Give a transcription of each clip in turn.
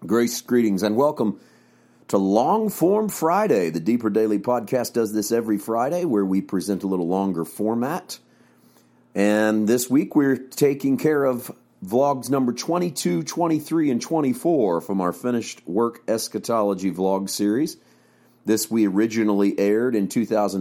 Grace, greetings, and welcome to Long Form Friday. The Deeper Daily Podcast does this every Friday where we present a little longer format. And this week we're taking care of vlogs number 22, 23, and 24 from our Finished Work Eschatology vlog series. This we originally aired in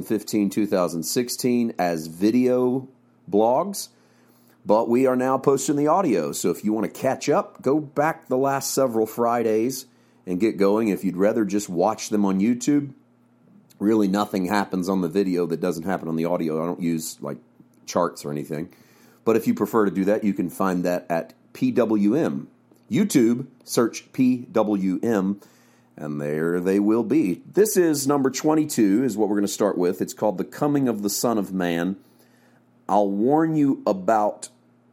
2015-2016 as video blogs, but we are now posting the audio. So if you want to catch up, go back the last several Fridays and get going. If you'd rather just watch them on YouTube, really nothing happens on the video that doesn't happen on the audio. I don't use like charts or anything. But if you prefer to do that, you can find that at PWM. YouTube, search PWM, and there they will be. This is number 22, is what we're going to start with. It's called The Coming of the Son of Man. I'll warn you about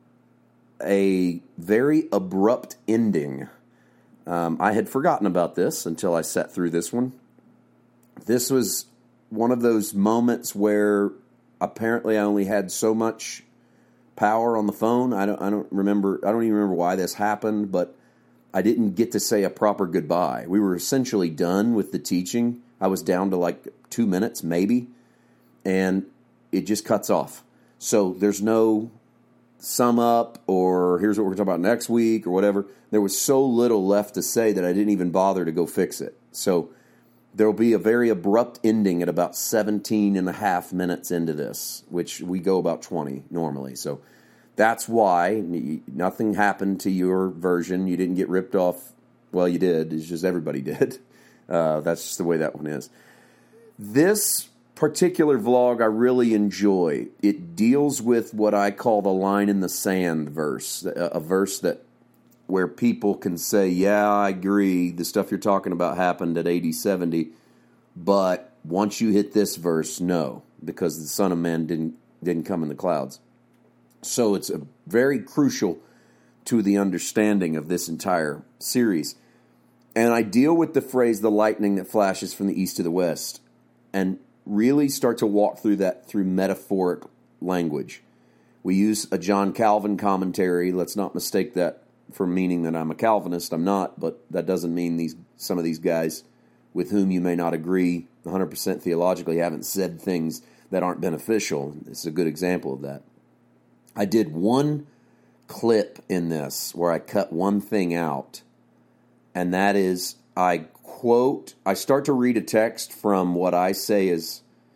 a very abrupt ending. I had forgotten about this until I sat through this one. This was one of those moments where apparently I only had so much power on the phone. I don't even remember why this happened, but I didn't get to say a proper goodbye. We were essentially done with the teaching. I was down to like 2 minutes maybe, and it just cuts off. So there's no sum up or here's what we're talking about next week or whatever. There was so little left to say that I didn't even bother to go fix it. So there will be a very abrupt ending at about 17 and a half minutes into this, which we go about 20 normally. So that's why nothing happened to your version. You didn't get ripped off. Well, you did. It's just everybody did. That's just the way that one is. This particular vlog I really enjoy. It deals with what I call the line in the sand verse, a verse that where people can say, yeah, I agree, the stuff you're talking about happened at AD 70, but once you hit this verse, no, because the Son of Man didn't come in the clouds. So it's very crucial to the understanding of this entire series. And I deal with the phrase, the lightning that flashes from the east to the west, and really start to walk through that through metaphoric language. We use a John Calvin commentary. Let's not mistake that for meaning that I'm a Calvinist. I'm not, but that doesn't mean some of these guys with whom you may not agree 100% theologically haven't said things that aren't beneficial. It's a good example of that. I did one clip in this where I cut one thing out, and that is I start to read a text from what I say is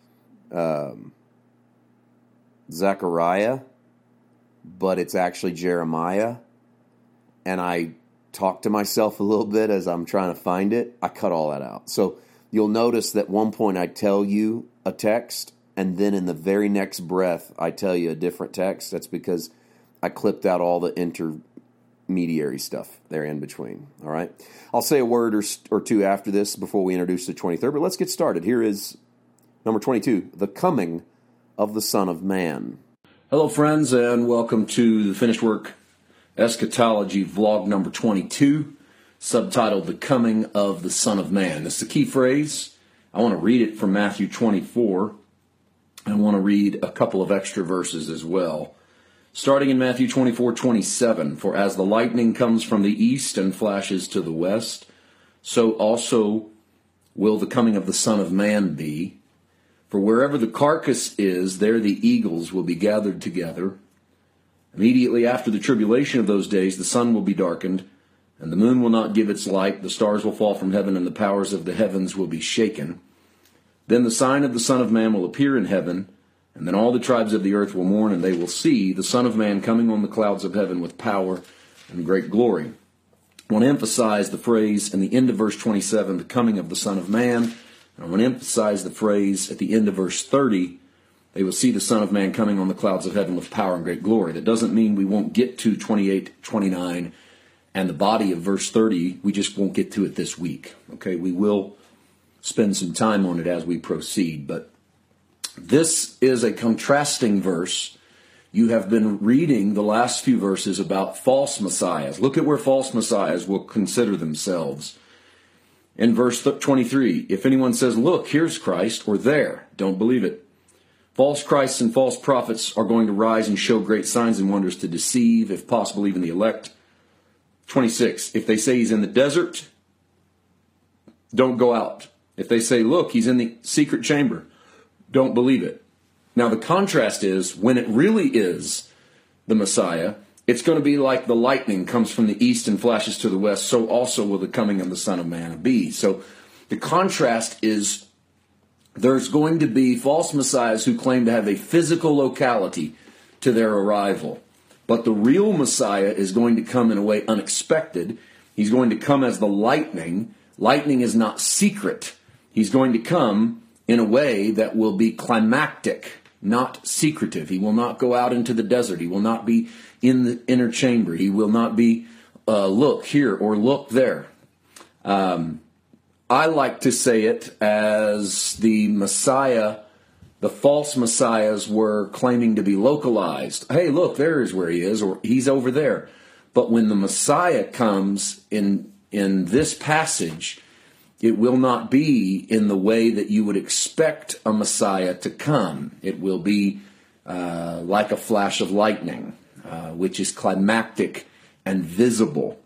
Zechariah, but it's actually Jeremiah. And I talk to myself a little bit as I'm trying to find it. I cut all that out. So you'll notice that at one point I tell you a text, and then in the very next breath I tell you a different text. That's because I clipped out all the intermediary stuff there in between. All right? I'll say a word or two after this before we introduce the 23rd, but let's get started. Here is number 22, The Coming of the Son of Man. Hello, friends, and welcome to the Finished Work Eschatology vlog number 22, subtitled The Coming of the Son of Man. This is the key phrase. I want to read it from Matthew 24. I want to read a couple of extra verses as well. Starting in Matthew 24:27, for as the lightning comes from the east and flashes to the west, so also will the coming of the Son of Man be. For wherever the carcass is, there the eagles will be gathered together. Immediately after the tribulation of those days, the sun will be darkened, and the moon will not give its light, the stars will fall from heaven, and the powers of the heavens will be shaken. Then the sign of the Son of Man will appear in heaven, and then all the tribes of the earth will mourn, and they will see the Son of Man coming on the clouds of heaven with power and great glory. I want to emphasize the phrase in the end of verse 27, the coming of the Son of Man. And I want to emphasize the phrase at the end of verse 30, they will see the Son of Man coming on the clouds of heaven with power and great glory. That doesn't mean we won't get to 28, 29, and the body of verse 30. We just won't get to it this week. Okay, we will spend some time on it as we proceed. But this is a contrasting verse. You have been reading the last few verses about false messiahs. Look at where false messiahs will consider themselves. In verse 23, if anyone says, look, here's Christ, or there, don't believe it. False Christs and false prophets are going to rise and show great signs and wonders to deceive, if possible, even the elect. 26, if they say he's in the desert, don't go out. If they say, look, he's in the secret chamber, don't believe it. Now, the contrast is, when it really is the Messiah, it's going to be like the lightning comes from the east and flashes to the west, so also will the coming of the Son of Man be. So the contrast is, there's going to be false messiahs who claim to have a physical locality to their arrival. But the real Messiah is going to come in a way unexpected. He's going to come as the lightning. Lightning is not secret. He's going to come in a way that will be climactic, not secretive. He will not go out into the desert. He will not be in the inner chamber. He will not be, look here or look there. I like to say it as the Messiah, the false messiahs were claiming to be localized. Hey, look, there is where he is, or he's over there. But when the Messiah comes in this passage, it will not be in the way that you would expect a Messiah to come. It will be like a flash of lightning, which is climactic and visible.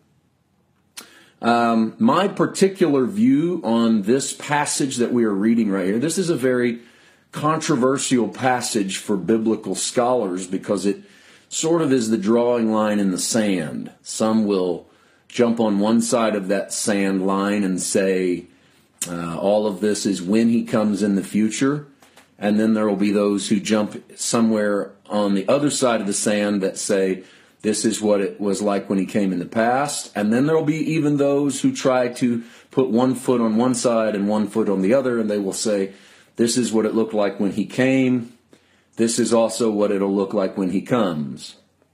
My particular view on this passage that we are reading right here, this is a very controversial passage for biblical scholars because it sort of is the drawing line in the sand. Some will jump on one side of that sand line and say all of this is when he comes in the future, and then there will be those who jump somewhere on the other side of the sand that say this is what it was like when he came in the past. And then there will be even those who try to put one foot on one side and one foot on the other, and they will say, this is what it looked like when he came. This is also what it'll look like when he comes.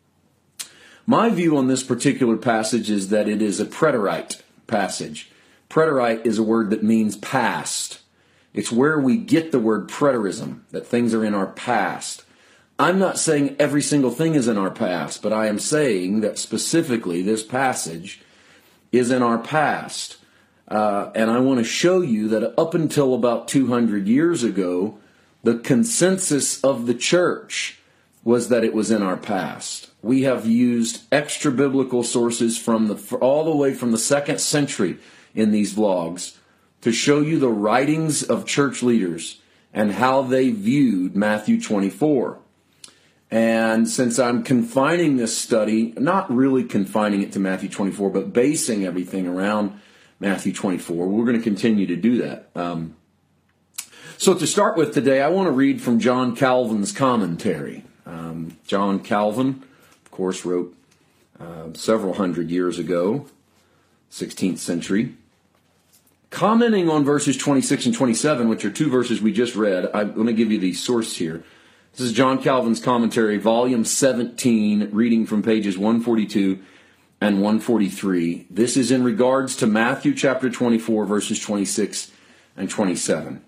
My view on this particular passage is that it is a preterite passage. Preterite is a word that means past. It's where we get the word preterism, that things are in our past. I'm not saying every single thing is in our past, but I am saying that specifically this passage is in our past. And I want to show you that up until about 200 years ago, the consensus of the church was that it was in our past. We have used extra biblical sources from all the way from the 2nd century in these vlogs to show you the writings of church leaders and how they viewed Matthew 24. And since I'm confining this study, not really confining it to Matthew 24, but basing everything around Matthew 24, we're going to continue to do that. So to start with today, I want to read from John Calvin's commentary. John Calvin, of course, wrote several hundred years ago, 16th century. Commenting on verses 26 and 27, which are two verses we just read, I'm going to give you the source here. This is John Calvin's commentary, volume 17, reading from pages 142 and 143. This is in regards to Matthew chapter 24, verses 26 and 27.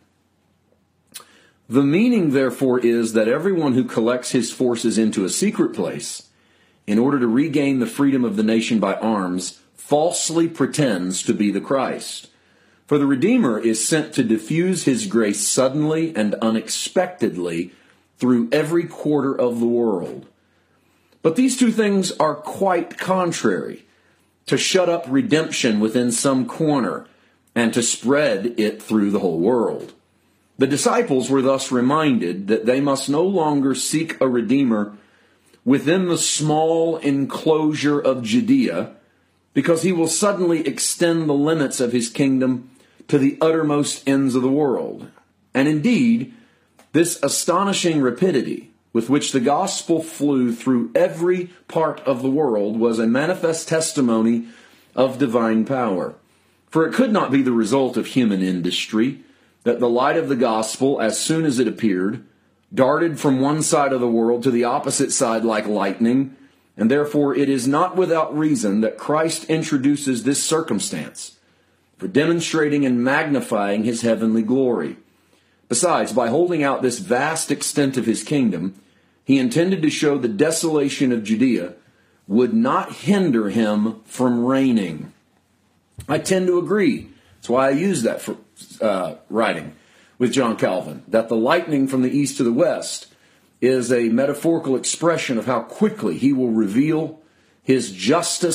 The meaning, therefore, is that everyone who collects his forces into a secret place in order to regain the freedom of the nation by arms falsely pretends to be the Christ. For the Redeemer is sent to diffuse his grace suddenly and unexpectedly through every quarter of the world. But these two things are quite contrary: to shut up redemption within some corner and to spread it through the whole world. The disciples were thus reminded that they must no longer seek a Redeemer within the small enclosure of Judea, because he will suddenly extend the limits of his kingdom to the uttermost ends of the world. And indeed, this astonishing rapidity with which the gospel flew through every part of the world was a manifest testimony of divine power. For it could not be the result of human industry that the light of the gospel, as soon as it appeared, darted from one side of the world to the opposite side like lightning, and therefore it is not without reason that Christ introduces this circumstance for demonstrating and magnifying his heavenly glory. Besides, by holding out this vast extent of his kingdom, he intended to show the desolation of Judea would not hinder him from reigning. I tend to agree. That's why I use that for writing with John Calvin, that the lightning from the east to the west is a metaphorical expression of how quickly he will reveal his justice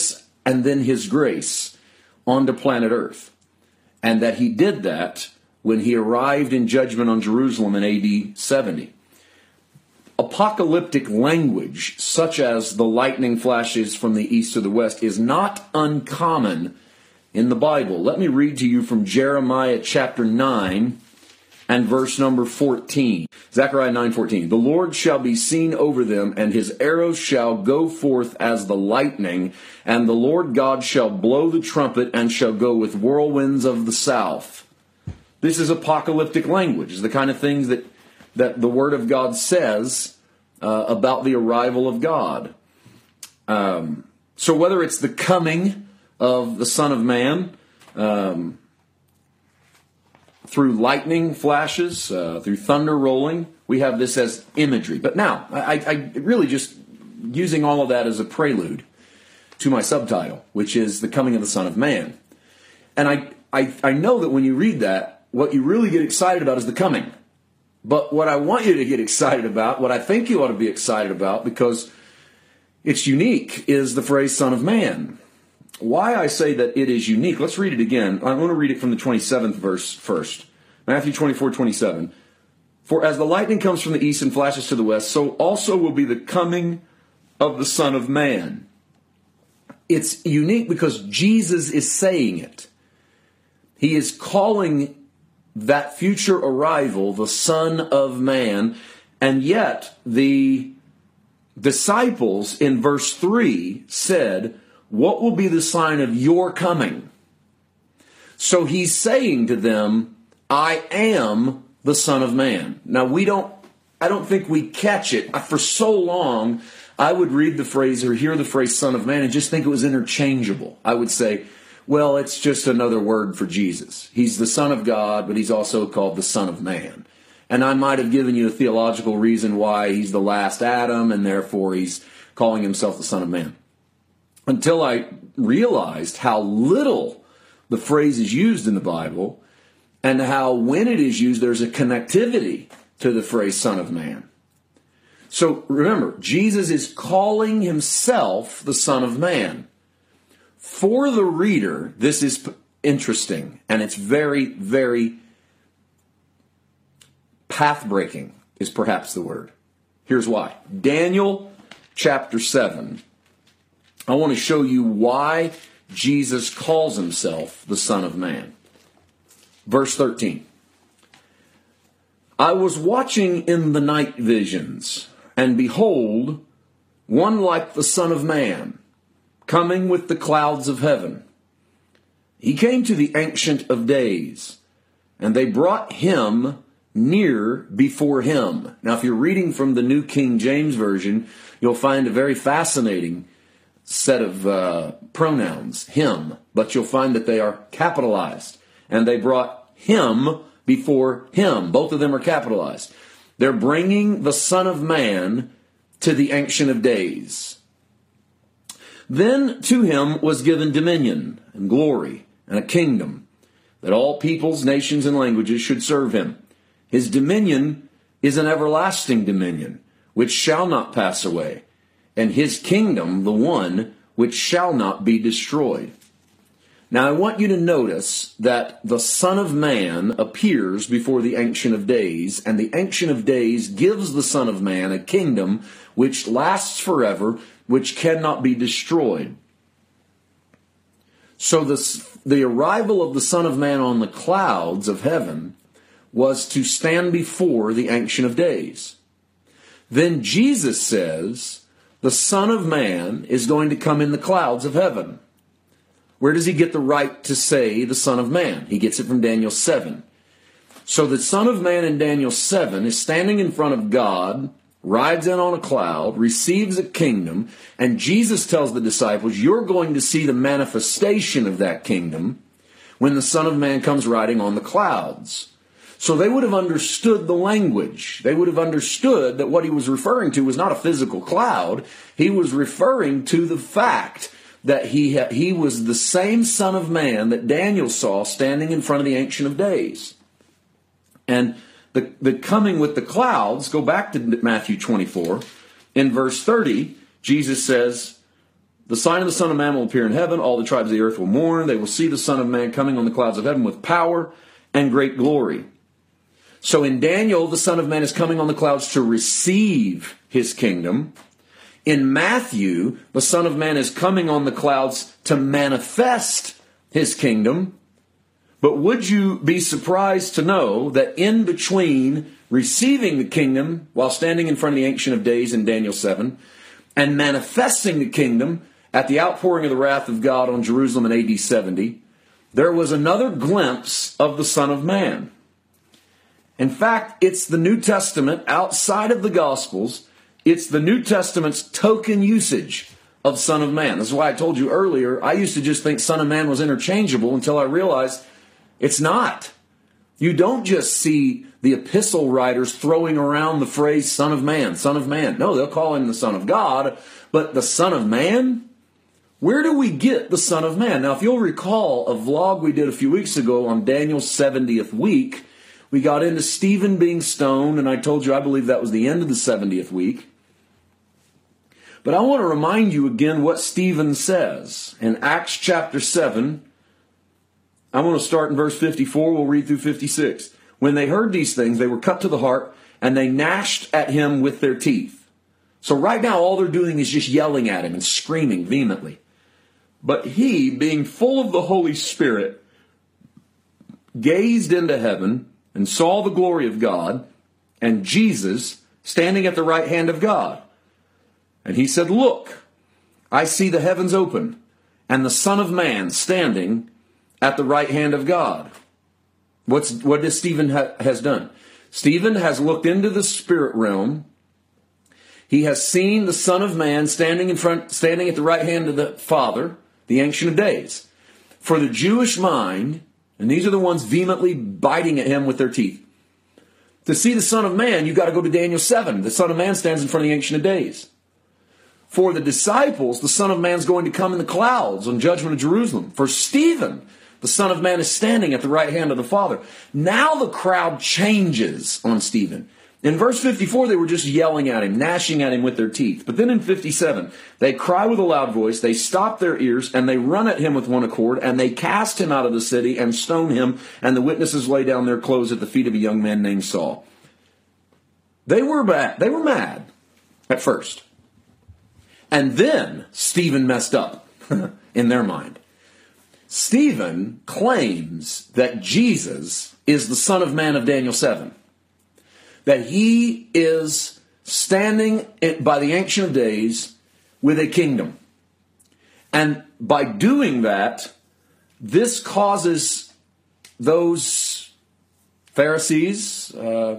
and then his grace onto planet Earth. And that he did that when he arrived in judgment on Jerusalem in AD 70. Apocalyptic language, such as the lightning flashes from the east to the west, is not uncommon in the Bible. Let me read to you from Jeremiah chapter 9 and verse number 14. Zechariah 9:14. The Lord shall be seen over them, and his arrows shall go forth as the lightning, and the Lord God shall blow the trumpet, and shall go with whirlwinds of the south. This is apocalyptic language. It's the kind of things that the Word of God says about the arrival of God. So whether it's the coming of the Son of Man through lightning flashes, through thunder rolling, we have this as imagery. But now, I really just using all of that as a prelude to my subtitle, which is the coming of the Son of Man. And I know that when you read that, what you really get excited about is the coming. But what I want you to get excited about, what I think you ought to be excited about, because it's unique, is the phrase Son of Man. Why I say that it is unique, let's read it again. I want to read it from the 27th verse first. Matthew 24:27. For as the lightning comes from the east and flashes to the west, so also will be the coming of the Son of Man. It's unique because Jesus is saying it. He is calling that future arrival the Son of Man, and yet the disciples in verse 3 said, what will be the sign of your coming? So he's saying to them, I am the Son of Man. Now I don't think we catch it. For so long, I would read the phrase or hear the phrase Son of Man and just think it was interchangeable. I would say, well, it's just another word for Jesus. He's the Son of God, but he's also called the Son of Man. And I might have given you a theological reason why he's the last Adam, and therefore he's calling himself the Son of Man. Until I realized how little the phrase is used in the Bible, and how when it is used, there's a connectivity to the phrase Son of Man. So remember, Jesus is calling himself the Son of Man. For the reader, this is interesting, and it's very, very path-breaking is perhaps the word. Here's why. Daniel chapter 7. I want to show you why Jesus calls himself the Son of Man. Verse 13. I was watching in the night visions, and behold, one like the Son of Man, coming with the clouds of heaven. He came to the Ancient of Days, and they brought him near before him. Now, if you're reading from the New King James Version, you'll find a very fascinating set of pronouns, him, but you'll find that they are capitalized, and they brought him before him. Both of them are capitalized. They're bringing the Son of Man to the Ancient of Days. Then to him was given dominion and glory and a kingdom, that all peoples, nations, and languages should serve him. His dominion is an everlasting dominion, which shall not pass away, and his kingdom the one which shall not be destroyed. Now I want you to notice that the Son of Man appears before the Ancient of Days, and the Ancient of Days gives the Son of Man a kingdom which lasts forever, which cannot be destroyed. So the arrival of the Son of Man on the clouds of heaven was to stand before the Ancient of Days. Then Jesus says the Son of Man is going to come in the clouds of heaven. Where does he get the right to say the Son of Man? He gets it from Daniel 7. So the Son of Man in Daniel 7 is standing in front of God, rides in on a cloud, receives a kingdom, and Jesus tells the disciples, you're going to see the manifestation of that kingdom when the Son of Man comes riding on the clouds. So they would have understood the language. They would have understood that what he was referring to was not a physical cloud. He was referring to the fact that he was the same Son of Man that Daniel saw standing in front of the Ancient of Days. And the coming with the clouds, go back to Matthew 24. In verse 30, Jesus says, the sign of the Son of Man will appear in heaven. All the tribes of the earth will mourn. They will see the Son of Man coming on the clouds of heaven with power and great glory. So in Daniel, the Son of Man is coming on the clouds to receive his kingdom. In Matthew, the Son of Man is coming on the clouds to manifest his kingdom. But would you be surprised to know that in between receiving the kingdom while standing in front of the Ancient of Days in Daniel 7 and manifesting the kingdom at the outpouring of the wrath of God on Jerusalem in AD 70, there was another glimpse of the Son of Man. In fact, it's the New Testament outside of the Gospels. It's the New Testament's token usage of Son of Man. This is why I told you earlier, I used to just think Son of Man was interchangeable until I realized it's not. You don't just see the epistle writers throwing around the phrase Son of Man, Son of Man. No, they'll call him the Son of God, but the Son of Man? Where do we get the Son of Man? Now, if you'll recall a vlog we did a few weeks ago on Daniel's 70th week, we got into Stephen being stoned, and I told you I believe that was the end of the 70th week. But I want to remind you again what Stephen says. In Acts chapter 7, I'm going to start in verse 54, we'll read through 56. When they heard these things, they were cut to the heart, and they gnashed at him with their teeth. So right now, all they're doing is just yelling at him and screaming vehemently. But he, being full of the Holy Spirit, gazed into heaven and saw the glory of God and Jesus standing at the right hand of God. And he said, "Look, I see the heavens open and the Son of Man standing at the right hand of God." What does Stephen has done? Stephen has looked into the spirit realm. He has seen the Son of Man standing at the right hand of the Father, the Ancient of Days. For the Jewish mind, and these are the ones vehemently biting at him with their teeth, to see the Son of Man, you've got to go to Daniel 7. The Son of Man stands in front of the Ancient of Days. For the disciples, the Son of Man's going to come in the clouds on judgment of Jerusalem. For Stephen, the Son of Man is standing at the right hand of the Father. Now the crowd changes on Stephen. In verse 54, they were just yelling at him, gnashing at him with their teeth. But then in 57, they cry with a loud voice, they stop their ears, and they run at him with one accord, and they cast him out of the city and stone him, and the witnesses lay down their clothes at the feet of a young man named Saul. They were mad at first. And then Stephen messed up in their mind. Stephen claims that Jesus is the Son of Man of Daniel 7. That he is standing by the Ancient of Days with a kingdom. And by doing that, this causes those Pharisees,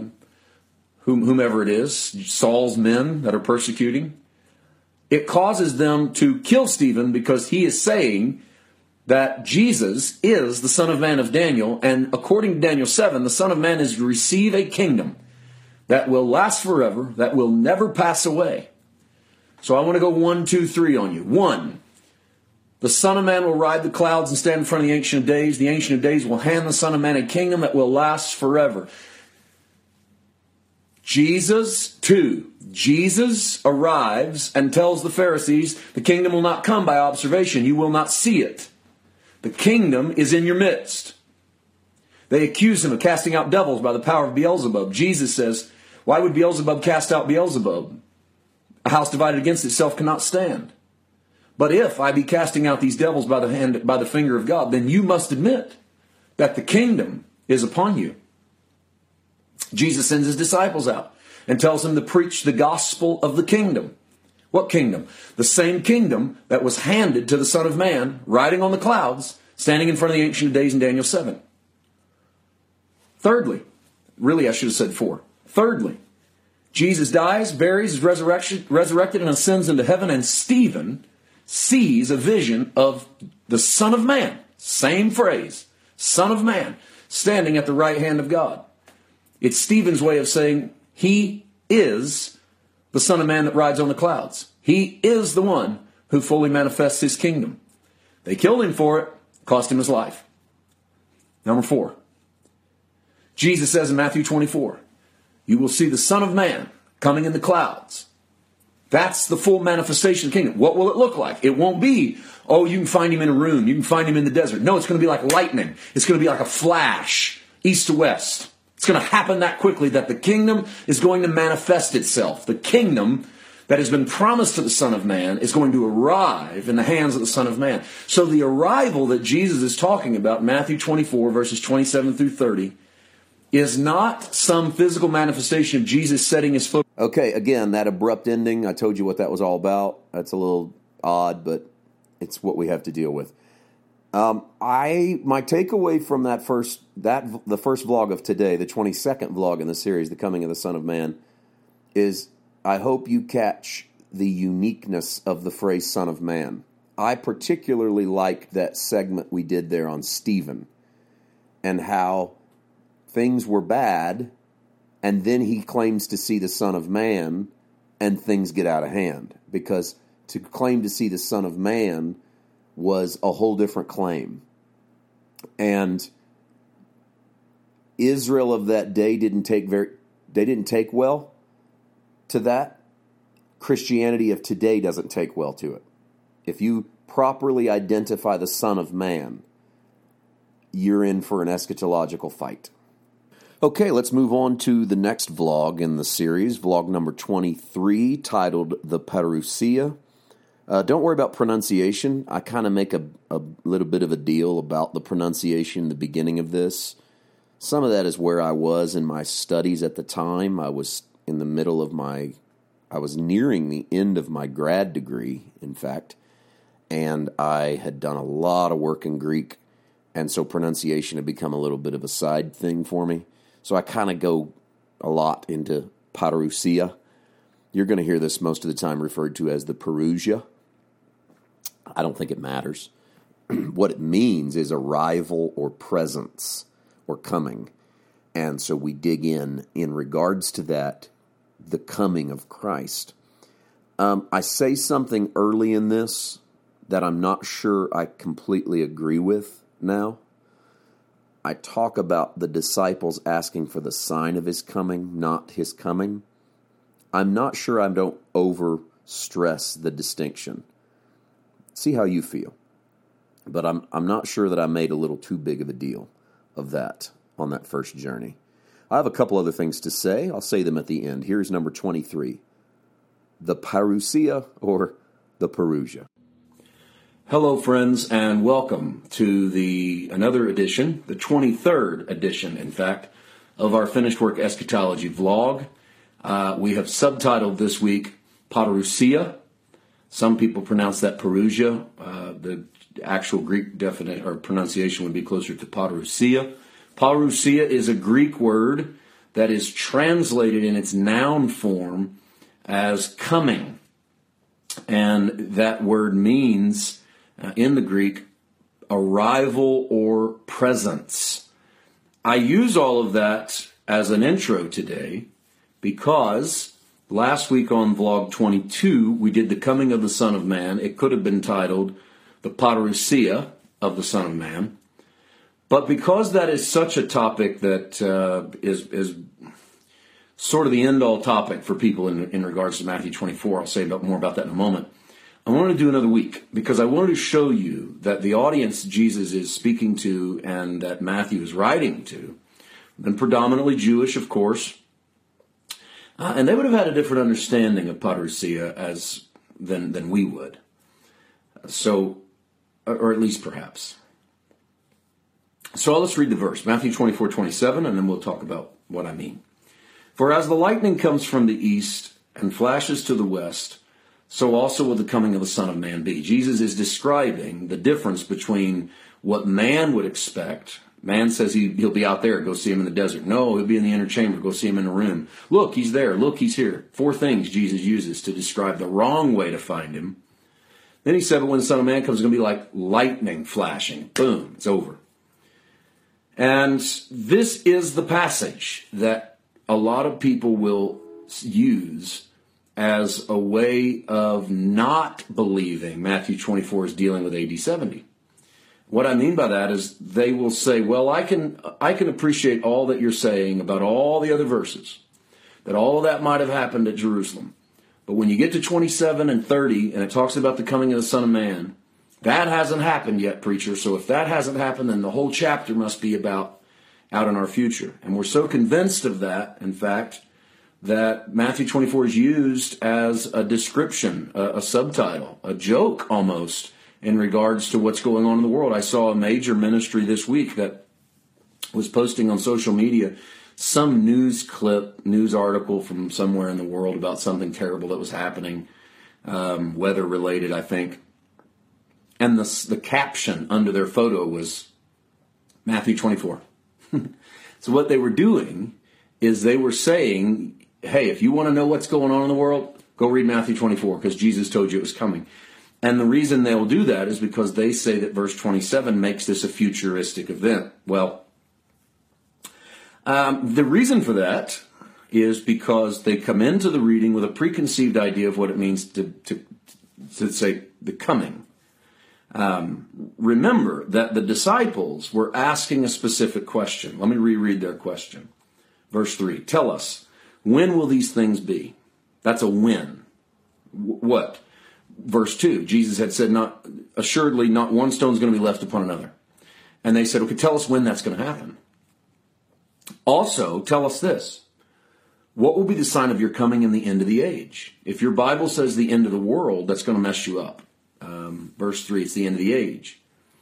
whomever it is, Saul's men that are persecuting, it causes them to kill Stephen because he is saying that Jesus is the Son of Man of Daniel, and according to Daniel 7, the Son of Man is to receive a kingdom that will last forever, that will never pass away. So I want to go 1, 2, 3 on you. 1, the Son of Man will ride the clouds and stand in front of the Ancient of Days. The Ancient of Days will hand the Son of Man a kingdom that will last forever. 2, Jesus arrives and tells the Pharisees, the kingdom will not come by observation. You will not see it. The kingdom is in your midst. They accuse him of casting out devils by the power of Beelzebub. Jesus says, why would Beelzebub cast out Beelzebub? A house divided against itself cannot stand. But if I be casting out these devils by the finger of God, then you must admit that the kingdom is upon you. Jesus sends his disciples out and tells them to preach the gospel of the kingdom. What kingdom? The same kingdom that was handed to the Son of Man, riding on the clouds, standing in front of the Ancient of Days in Daniel 7. Thirdly, really I should have said 4. Thirdly, Jesus dies, buries, is resurrected, and ascends into heaven, and Stephen sees a vision of the Son of Man, same phrase, Son of Man, standing at the right hand of God. It's Stephen's way of saying he is the Son of Man that rides on the clouds. He is the one who fully manifests his kingdom. They killed him for it, cost him his life. Number 4. Jesus says in Matthew 24, you will see the Son of Man coming in the clouds. That's the full manifestation of the kingdom. What will it look like? It won't be, oh, you can find him in a room. You can find him in the desert. No, it's going to be like lightning. It's going to be like a flash, east to west. It's going to happen that quickly that the kingdom is going to manifest itself. The kingdom that has been promised to the Son of Man is going to arrive in the hands of the Son of Man. So the arrival that Jesus is talking about, Matthew 24, verses 27 through 30, is not some physical manifestation of Jesus setting his foot. Okay, again, that abrupt ending, I told you what that was all about. That's a little odd, but it's what we have to deal with. My takeaway from the first vlog of today, the 22nd vlog in the series, The Coming of the Son of Man, is I hope you catch the uniqueness of the phrase Son of Man. I particularly liked that segment we did there on Stephen and how things were bad, and then he claims to see the Son of Man, and things get out of hand. Because to claim to see the Son of Man was a whole different claim. And Israel of that day didn't take well to that. Christianity of today doesn't take well to it. If you properly identify the Son of Man, you're in for an eschatological fight. Okay, let's move on to the next vlog in the series, vlog number 23, titled The Parousia. Don't worry about pronunciation. I kind of make a little bit of a deal about the pronunciation in the beginning of this. Some of that is where I was in my studies at the time. I was nearing the end of my grad degree, in fact, and I had done a lot of work in Greek, and so pronunciation had become a little bit of a side thing for me. So I kind of go a lot into parousia. You're going to hear this most of the time referred to as the Parousia. I don't think it matters. What it means is arrival or presence or coming. And so we dig in regards to that, the coming of Christ. I say something early in this that I'm not sure I completely agree with now. I talk about the disciples asking for the sign of his coming, not his coming. I'm not sure I don't over-stress the distinction. See how you feel. But I'm not sure that I made a little too big of a deal of that on that first journey. I have a couple other things to say. I'll say them at the end. Here's number 23. The Parousia or the Parousia. Hello, friends, and welcome to another edition, the 23rd edition, in fact, of our Finished Work Eschatology vlog. We have subtitled this week, Parousia. Some people pronounce that Parousia. The actual Greek definition or pronunciation would be closer to Parousia. Parousia is a Greek word that is translated in its noun form as coming. And that word means, in the Greek, arrival or presence. I use all of that as an intro today because last week on vlog 22, we did the coming of the Son of Man. It could have been titled the Parousia of the Son of Man. But because that is such a topic that is sort of the end-all topic for people in regards to Matthew 24, I'll say more about that in a moment. I wanted to do another week because I wanted to show you that the audience Jesus is speaking to and that Matthew is writing to, and predominantly Jewish, of course, and they would have had a different understanding of parousia than we would. So, or at least perhaps. So let's read the verse, Matthew 24:27, and then we'll talk about what I mean. For as the lightning comes from the east and flashes to the west, so also will the coming of the Son of Man be. Jesus is describing the difference between what man would expect. Man says he'll be out there, go see him in the desert. No, he'll be in the inner chamber, go see him in a room. Look, he's there. Look, he's here. 4 things Jesus uses to describe the wrong way to find him. Then he said, but when the Son of Man comes, it's going to be like lightning flashing. Boom, it's over. And this is the passage that a lot of people will use as a way of not believing Matthew 24 is dealing with AD 70. What I mean by that is they will say, well, I can appreciate all that you're saying about all the other verses, that all of that might have happened at Jerusalem. But when you get to 27 and 30, and it talks about the coming of the Son of Man, that hasn't happened yet, preacher. So if that hasn't happened, then the whole chapter must be about out in our future. And we're so convinced of that, in fact, that Matthew 24 is used as a description, a subtitle, a joke almost, in regards to what's going on in the world. I saw a major ministry this week that was posting on social media some news article from somewhere in the world about something terrible that was happening, weather-related, I think. And the caption under their photo was Matthew 24. So what they were doing is they were saying, hey, if you want to know what's going on in the world, go read Matthew 24 because Jesus told you it was coming. And the reason they'll do that is because they say that verse 27 makes this a futuristic event. Well, the reason for that is because they come into the reading with a preconceived idea of what it means to say the coming. Remember that the disciples were asking a specific question. Let me reread their question. Verse 3, tell us, when will these things be? That's a when. What? Verse 2, Jesus had said, assuredly, not one stone is going to be left upon another. And they said, okay, tell us when that's going to happen. Also, tell us this. What will be the sign of your coming in the end of the age? If your Bible says the end of the world, that's going to mess you up. Verse 3, it's the end of the age.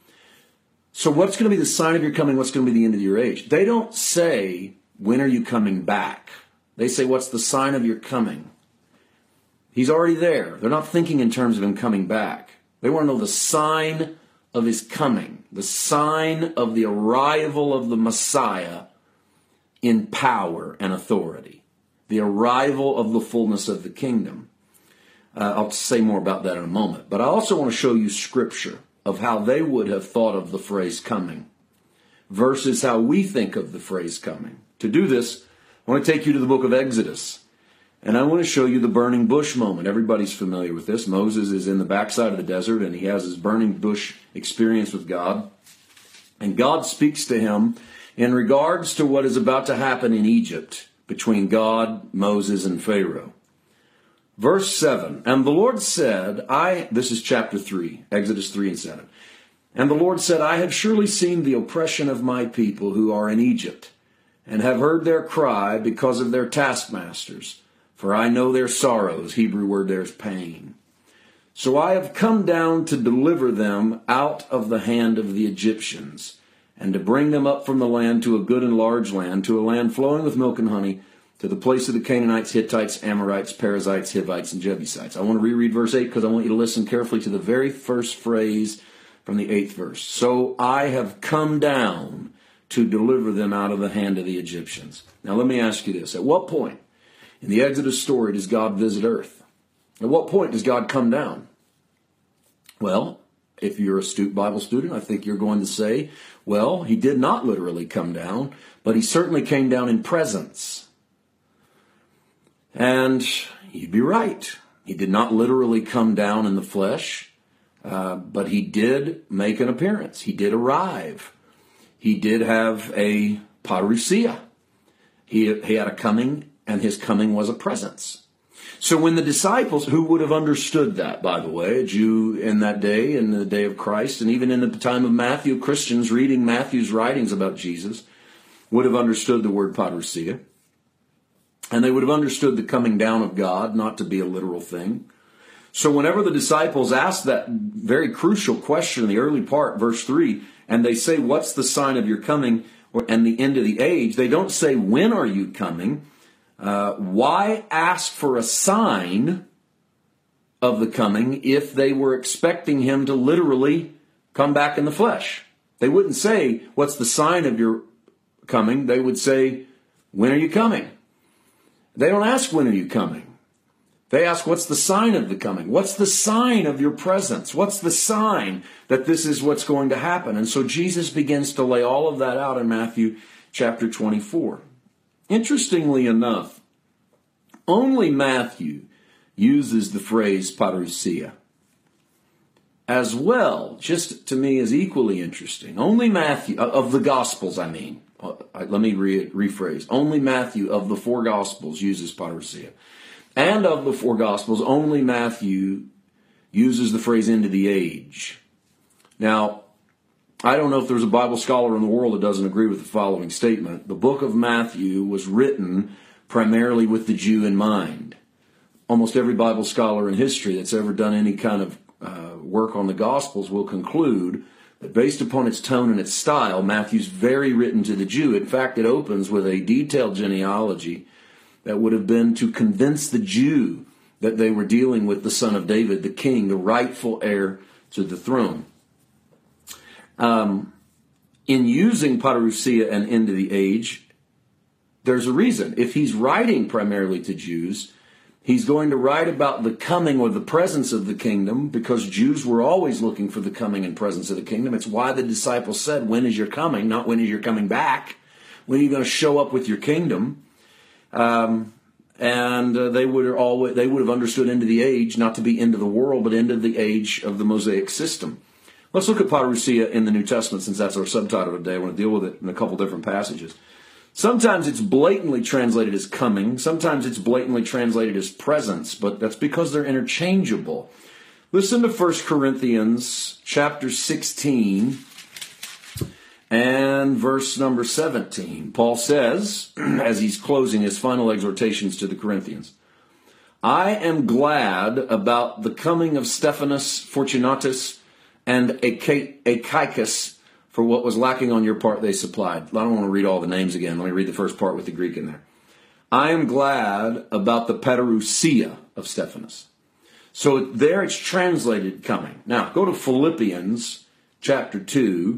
So what's going to be the sign of your coming? What's going to be the end of your age? They don't say, when are you coming back? They say, what's the sign of your coming? He's already there. They're not thinking in terms of him coming back. They want to know the sign of his coming, the sign of the arrival of the Messiah in power and authority, the arrival of the fullness of the kingdom. I'll say more about that in a moment. But I also want to show you scripture of how they would have thought of the phrase coming versus how we think of the phrase coming. To do this, I want to take you to the book of Exodus. And I want to show you the burning bush moment. Everybody's familiar with this. Moses is in the backside of the desert, and he has his burning bush experience with God. And God speaks to him in regards to what is about to happen in Egypt between God, Moses, and Pharaoh. Verse 7, and the Lord said, this is chapter 3, Exodus 3 and 7. And the Lord said, I have surely seen the oppression of my people who are in Egypt, and have heard their cry because of their taskmasters. For I know their sorrows. Hebrew word there's pain. So I have come down to deliver them out of the hand of the Egyptians, and to bring them up from the land to a good and large land, to a land flowing with milk and honey, to the place of the Canaanites, Hittites, Amorites, Perizzites, Hivites, and Jebusites. I want to reread verse 8 because I want you to listen carefully to the very first phrase from the 8th verse. So I have come down to deliver them out of the hand of the Egyptians. Now let me ask you this. At what point in the Exodus story does God visit earth? At what point does God come down? Well, if you're a astute Bible student, I think you're going to say, well, he did not literally come down, but he certainly came down in presence. And you'd be right. He did not literally come down in the flesh, but he did make an appearance. He did arrive. He did have a parousia. He had a coming, and his coming was a presence. So when the disciples, who would have understood that, by the way, a Jew in that day, in the day of Christ, and even in the time of Matthew, Christians reading Matthew's writings about Jesus, would have understood the word parousia. And they would have understood the coming down of God not to be a literal thing. So whenever the disciples ask that very crucial question in the early part, verse 3, and they say, what's the sign of your coming and the end of the age? They don't say, when are you coming? Why ask for a sign of the coming if they were expecting him to literally come back in the flesh? They wouldn't say, what's the sign of your coming? They would say, when are you coming? They don't ask, when are you coming? They ask, what's the sign of the coming? What's the sign of your presence? What's the sign that this is what's going to happen? And so Jesus begins to lay all of that out in Matthew chapter 24. Interestingly enough, only Matthew uses the phrase parousia. As well, just to me is equally interesting. Only Matthew, of the Gospels I mean. Let me rephrase. Only Matthew of the 4 Gospels uses parousia. And of the four Gospels, only Matthew uses the phrase end of the age. Now, I don't know if there's a Bible scholar in the world that doesn't agree with the following statement. The book of Matthew was written primarily with the Jew in mind. Almost every Bible scholar in history that's ever done any kind of work on the Gospels will conclude that based upon its tone and its style, Matthew's very written to the Jew. In fact, it opens with a detailed genealogy that would have been to convince the Jew that they were dealing with the son of David, the king, the rightful heir to the throne. In using parousia and end of the age, there's a reason. If he's writing primarily to Jews, he's going to write about the coming or the presence of the kingdom, because Jews were always looking for the coming and presence of the kingdom. It's why the disciples said, when is your coming? Not when is your coming back. When are you going to show up with your kingdom? They would have understood end of the age not to be end of the world, but end of the age of the Mosaic system. Let's look at parousia in the New Testament, since that's our subtitle today. I want to deal with it in a couple different passages. Sometimes it's blatantly translated as coming. Sometimes it's blatantly translated as presence, but that's because they're interchangeable. Listen to 1 Corinthians chapter 16 and verse number 17. Paul says, as he's closing his final exhortations to the Corinthians, I am glad about the coming of Stephanas, Fortunatus, and Achaicus, for what was lacking on your part they supplied. I don't want to read all the names again. Let me read the first part with the Greek in there. I am glad about the parousia of Stephanas. So there it's translated coming. Now, go to Philippians chapter 2,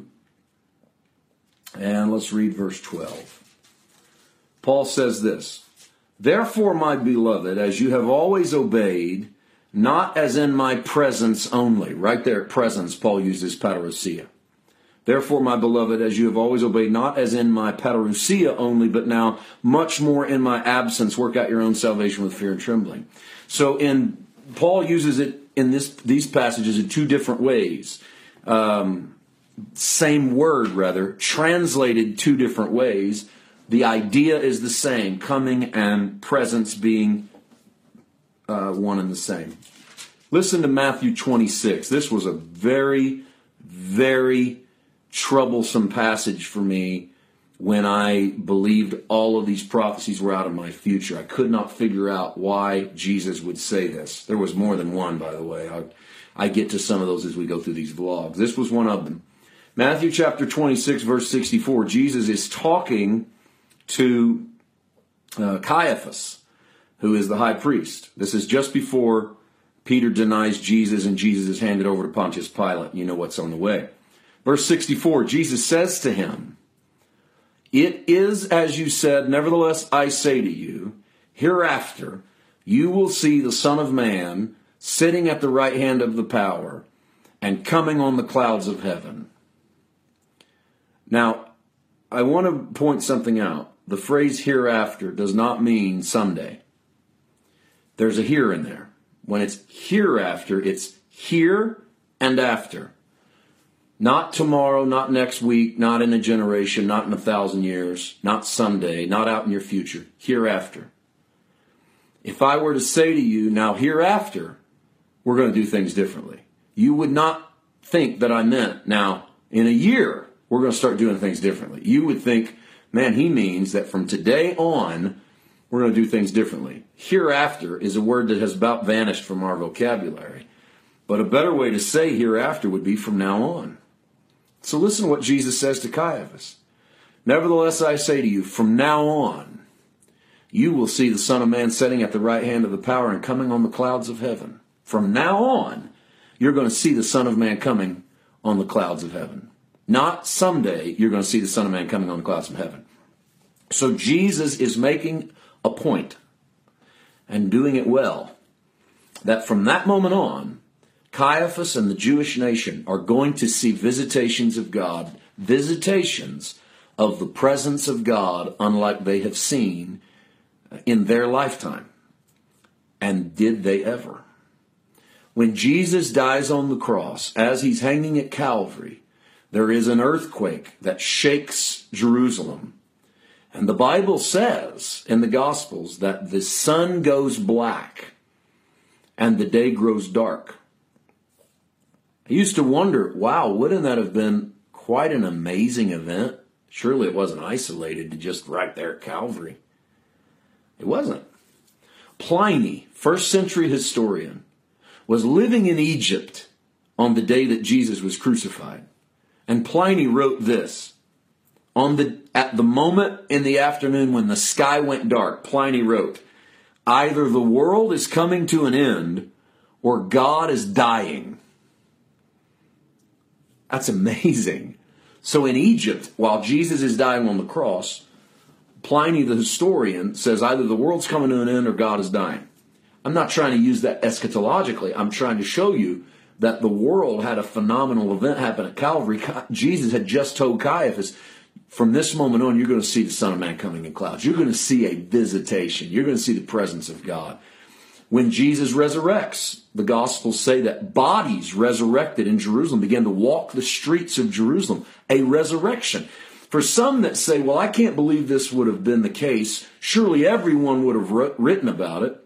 and let's read verse 12. Paul says this, Therefore, my beloved, as you have always obeyed, not as in my presence only. Right there at presence, Paul uses parousia. Therefore, my beloved, as you have always obeyed, not as in my parousia only, but now much more in my absence, work out your own salvation with fear and trembling. So Paul uses it in these passages in two different ways. Same word, rather, translated two different ways. The idea is the same, coming and presence being one and the same. Listen to Matthew 26. This was a very, very troublesome passage for me when I believed all of these prophecies were out of my future. I could not figure out why Jesus would say this. There was more than one, by the way. I get to some of those as we go through these vlogs. This was one of them. Matthew chapter 26, verse 64. Jesus is talking to Caiaphas, who is the high priest. This is just before Peter denies Jesus and Jesus is handed over to Pontius Pilate. You know what's on the way. Verse 64, Jesus says to him, It is as you said, nevertheless I say to you, hereafter you will see the Son of Man sitting at the right hand of the power and coming on the clouds of heaven. Now, I want to point something out. The phrase hereafter does not mean someday. There's a here in there. When it's hereafter, it's here and after. Not tomorrow, not next week, not in a generation, not in 1,000 years, not someday, not out in your future. Hereafter. If I were to say to you, now hereafter, we're going to do things differently, you would not think that I meant, now in a year, we're going to start doing things differently. You would think, man, he means that from today on, we're going to do things differently. Hereafter is a word that has about vanished from our vocabulary. But a better way to say hereafter would be from now on. So listen to what Jesus says to Caiaphas. Nevertheless, I say to you, from now on, you will see the Son of Man sitting at the right hand of the power and coming on the clouds of heaven. From now on, you're going to see the Son of Man coming on the clouds of heaven. Not someday you're going to see the Son of Man coming on the clouds of heaven. So Jesus is making a point, and doing it well, that from that moment on, Caiaphas and the Jewish nation are going to see visitations of God, visitations of the presence of God unlike they have seen in their lifetime. And did they ever? When Jesus dies on the cross, as he's hanging at Calvary, there is an earthquake that shakes Jerusalem. And the Bible says in the Gospels that the sun goes black and the day grows dark. I used to wonder, wow, wouldn't that have been quite an amazing event? Surely it wasn't isolated to just right there at Calvary. It wasn't. Pliny, first century historian, was living in Egypt on the day that Jesus was crucified. And Pliny wrote this. At the moment in the afternoon when the sky went dark, Pliny wrote, either the world is coming to an end or God is dying. That's amazing. So in Egypt, while Jesus is dying on the cross, Pliny the historian says either the world's coming to an end or God is dying. I'm not trying to use that eschatologically. I'm trying to show you that the world had a phenomenal event happen at Calvary. Jesus had just told Caiaphas, from this moment on, you're going to see the Son of Man coming in clouds. You're going to see a visitation. You're going to see the presence of God. When Jesus resurrects, the Gospels say that bodies resurrected in Jerusalem began to walk the streets of Jerusalem. A resurrection. For some that say, well, I can't believe this would have been the case. Surely everyone would have written about it.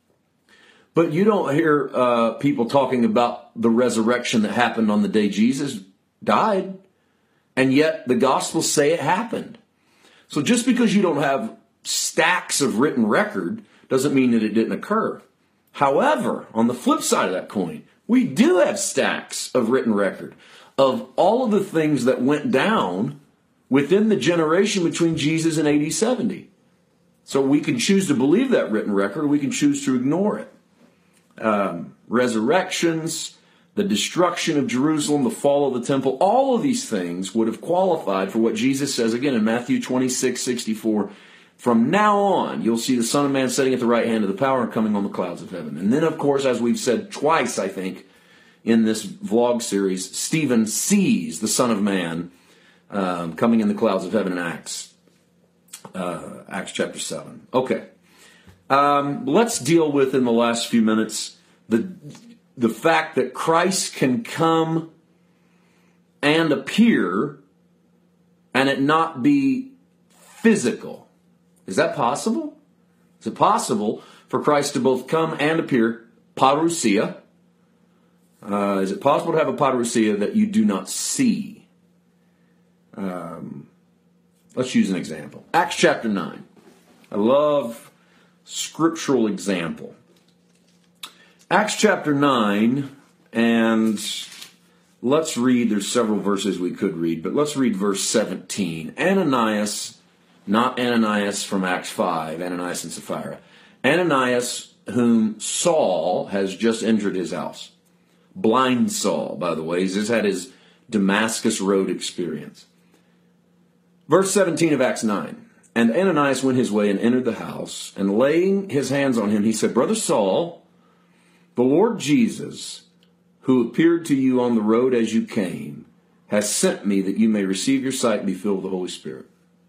But you don't hear people talking about the resurrection that happened on the day Jesus died. And yet the Gospels say it happened. So just because you don't have stacks of written record doesn't mean that it didn't occur. However, on the flip side of that coin, we do have stacks of written record of all of the things that went down within the generation between Jesus and AD 70. So we can choose to believe that written record, or we can choose to ignore it. Resurrections, the destruction of Jerusalem, the fall of the temple, all of these things would have qualified for what Jesus says again in Matthew 26:64. From now on, you'll see the Son of Man sitting at the right hand of the power and coming on the clouds of heaven. And then, of course, as we've said twice, I think, in this vlog series, Stephen sees the Son of Man coming in the clouds of heaven in Acts chapter 7. Okay. Let's deal with, in the last few minutes, the fact that Christ can come and appear and it not be physical. Is that possible? Is it possible for Christ to both come and appear, parousia? Is it possible to have a parousia that you do not see? Let's use an example. Acts chapter 9. I love scriptural example. Acts chapter 9, and let's read, there's several verses we could read, but let's read verse 17. Ananias, not Ananias from Acts 5, Ananias and Sapphira. Ananias, whom Saul has just entered his house. Blind Saul, by the way. He's just had his Damascus Road experience. Verse 17 of Acts 9. And Ananias went his way and entered the house, and laying his hands on him, he said, Brother Saul, the Lord Jesus, who appeared to you on the road as you came, has sent me that you may receive your sight and be filled with the Holy Spirit.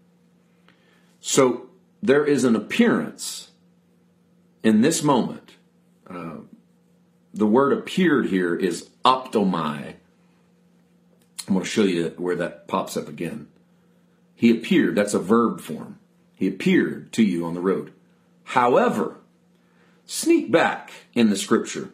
So there is an appearance in this moment. The word appeared here is optomai. I'm going to show you where that pops up again. He appeared, that's a verb form. He appeared to you on the road. However, sneak back in the scripture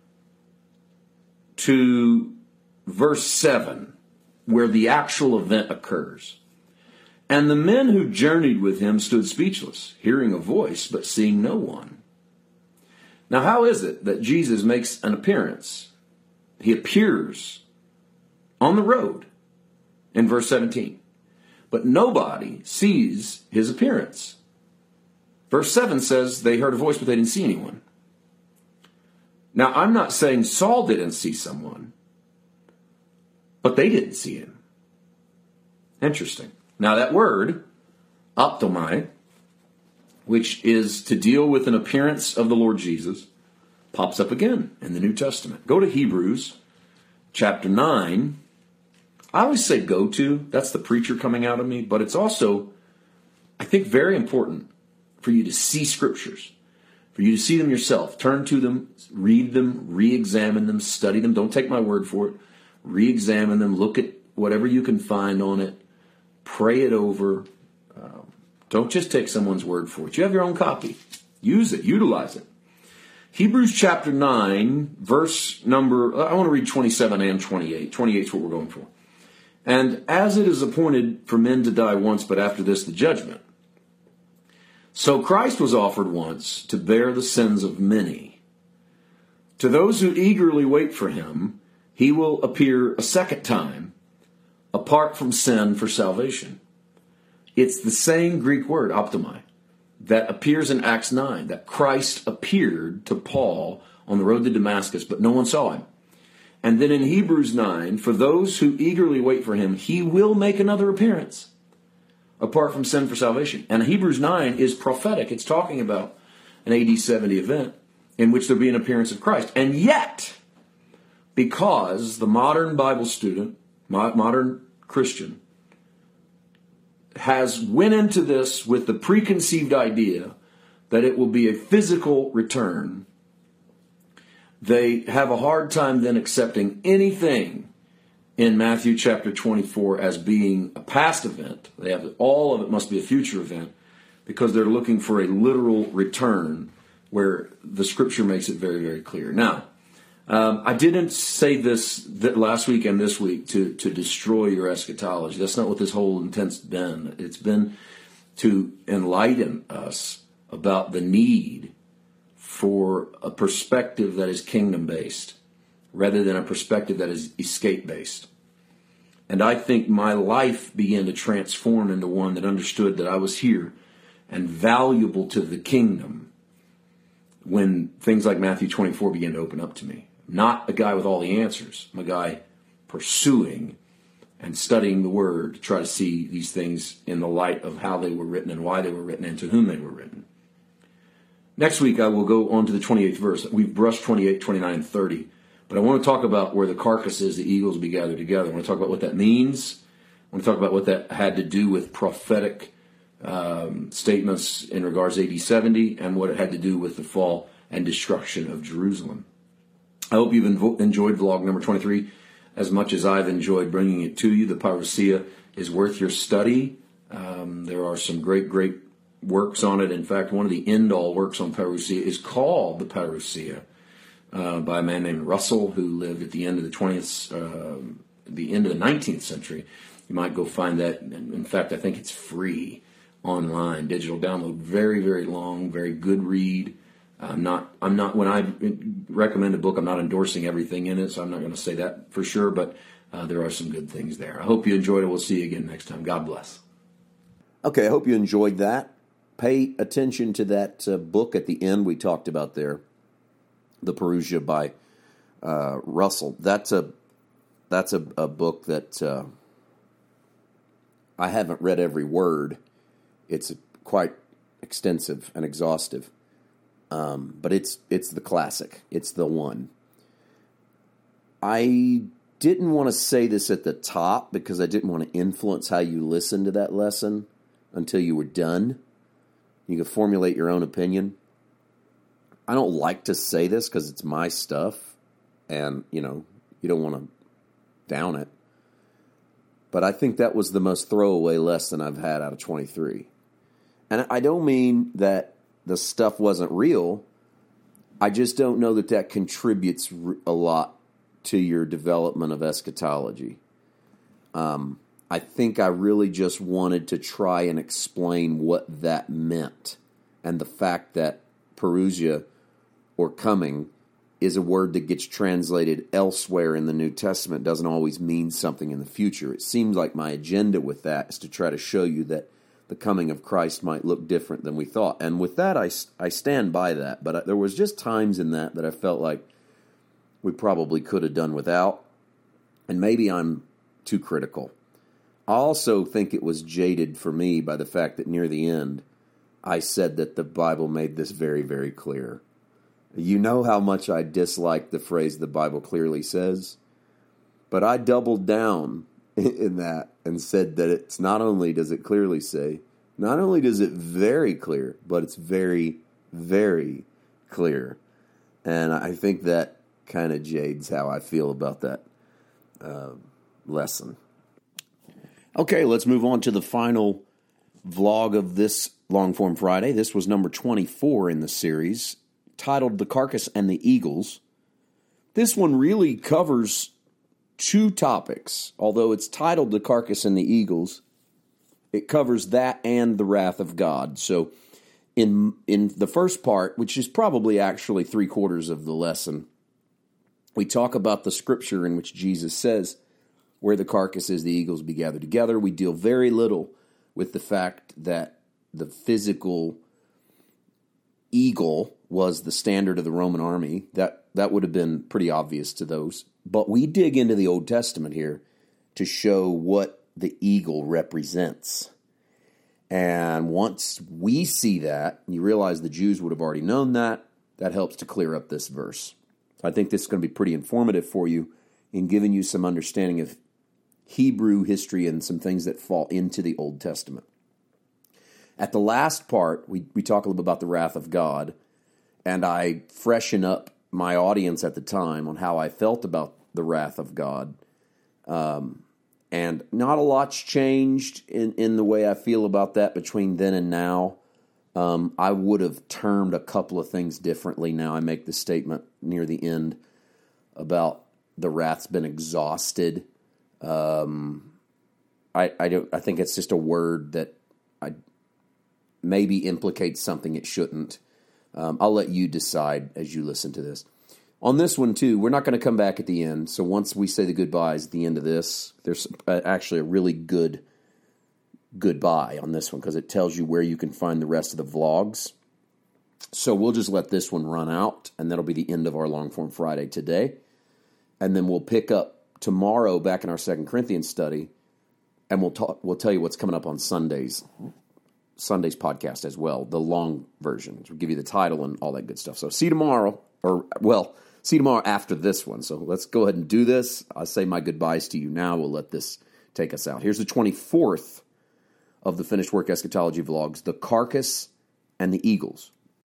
to verse 7, where the actual event occurs. And the men who journeyed with him stood speechless, hearing a voice, but seeing no one. Now, how is it that Jesus makes an appearance? He appears on the road in verse 17. But nobody sees his appearance. Verse 7 says they heard a voice, but they didn't see anyone. Now, I'm not saying Saul didn't see someone, but they didn't see him. Interesting. Now, that word, optomai, which is to deal with an appearance of the Lord Jesus, pops up again in the New Testament. Go to Hebrews chapter 9. I always say go to. That's the preacher coming out of me. But it's also, I think, very important for you to see scriptures, for you to see them yourself. Turn to them, read them, re-examine them, study them. Don't take my word for it. Re-examine them. Look at whatever you can find on it. Pray it over. Don't just take someone's word for it. You have your own copy. Use it. Utilize it. Hebrews chapter 9, verse number, I want to read 27 and 28. 28 is what we're going for. And as it is appointed for men to die once, but after this the judgment. So Christ was offered once to bear the sins of many. To those who eagerly wait for him, he will appear a second time, apart from sin for salvation. It's the same Greek word, optomai, that appears in Acts 9, that Christ appeared to Paul on the road to Damascus, but no one saw him. And then in Hebrews 9, for those who eagerly wait for him, he will make another appearance, apart from sin for salvation. And Hebrews 9 is prophetic. It's talking about an AD 70 event in which there'll be an appearance of Christ. And yet, because the modern Bible student, modern Christian, has went into this with the preconceived idea that it will be a physical return, they have a hard time then accepting anything in Matthew chapter 24 as being a past event. They have all of it must be a future event because they're looking for a literal return where the scripture makes it very, very clear. Now, I didn't say this last week and this week to destroy your eschatology. That's not what this whole intent's been. It's been to enlighten us about the need for a perspective that is kingdom-based rather than a perspective that is escape-based. And I think my life began to transform into one that understood that I was here and valuable to the kingdom when things like Matthew 24 began to open up to me. Not a guy with all the answers. I'm a guy pursuing and studying the Word to try to see these things in the light of how they were written and why they were written and to whom they were written. Next week, I will go on to the 28th verse. We've brushed 28, 29, and 30. But I want to talk about where the carcass is, the eagles will be gathered together. I want to talk about what that means. I want to talk about what that had to do with prophetic statements in regards to AD 70 and what it had to do with the fall and destruction of Jerusalem. I hope you've enjoyed vlog number 23 as much as I've enjoyed bringing it to you. The Parousia is worth your study. There are some great works on it. In fact, one of the end-all works on Parousia is called the Parousia by a man named Russell who lived at the end of the 19th century. You might go find that. In fact, I think it's free online, digital download. Very, very long, very good read. I'm not. When I recommend a book, I'm not endorsing everything in it, so I'm not going to say that for sure. But there are some good things there. I hope you enjoyed it. We'll see you again next time. God bless. Okay, I hope you enjoyed that. Pay attention to that book at the end we talked about there, the Parousia by Russell. That's a book that I haven't read every word. It's quite extensive and exhaustive. But it's the classic. It's the one. I didn't want to say this at the top because I didn't want to influence how you listen to that lesson until you were done. You can formulate your own opinion. I don't like to say this because it's my stuff, and, you don't want to down it. But I think that was the most throwaway lesson I've had out of 23. And I don't mean that the stuff wasn't real. I just don't know that contributes a lot to your development of eschatology. I think I really just wanted to try and explain what that meant, and the fact that Parousia, or coming, is a word that gets translated elsewhere in the New Testament doesn't always mean something in the future. It seems like my agenda with that is to try to show you that the coming of Christ might look different than we thought. And with that, I stand by that. But there was just times in that I felt like we probably could have done without. And maybe I'm too critical. I also think it was jaded for me by the fact that near the end, I said that the Bible made this very, very clear. You know how much I dislike the phrase the Bible clearly says? But I doubled down in that and said that it's not only does it clearly say, not only does it very clear, but it's very, very clear. And I think that kind of jades how I feel about that lesson. Okay, let's move on to the final vlog of this Longform Friday. This was number 24 in the series, titled The Carcass and the Eagles. This one really covers two topics. Although it's titled The Carcass and the Eagles, it covers that and the wrath of God. So in the first part, which is probably actually 3/4 of the lesson, we talk about the scripture in which Jesus says, where the carcass is, the eagles be gathered together. We deal very little with the fact that the physical eagle was the standard of the Roman army. That would have been pretty obvious to those. But we dig into the Old Testament here to show what the eagle represents. And once we see that, and you realize the Jews would have already known that, that helps to clear up this verse. I think this is going to be pretty informative for you in giving you some understanding of Hebrew history and some things that fall into the Old Testament. At the last part, we talk a little bit about the wrath of God, and I freshen up my audience at the time on how I felt about the wrath of God. And not a lot's changed in the way I feel about that between then and now. I would have termed a couple of things differently now. I make the statement near the end about the wrath's been exhausted. I think it's just a word that maybe implicates something it shouldn't. I'll let you decide as you listen to this. On this one, too, we're not going to come back at the end. So once we say the goodbyes at the end of this, there's actually a really good goodbye on this one because it tells you where you can find the rest of the vlogs. So we'll just let this one run out, and that'll be the end of our Longform Friday today. And then we'll pick up tomorrow back in our 2 Corinthians study, and we'll tell you what's coming up on Sunday's podcast as well, the long version. We'll give you the title and all that good stuff. So see you tomorrow, see you tomorrow after this one. So let's go ahead and do this. I'll say my goodbyes to you now. We'll let this take us out. Here's the 24th of the Finished Work Eschatology vlogs, The Carcass and the Eagles.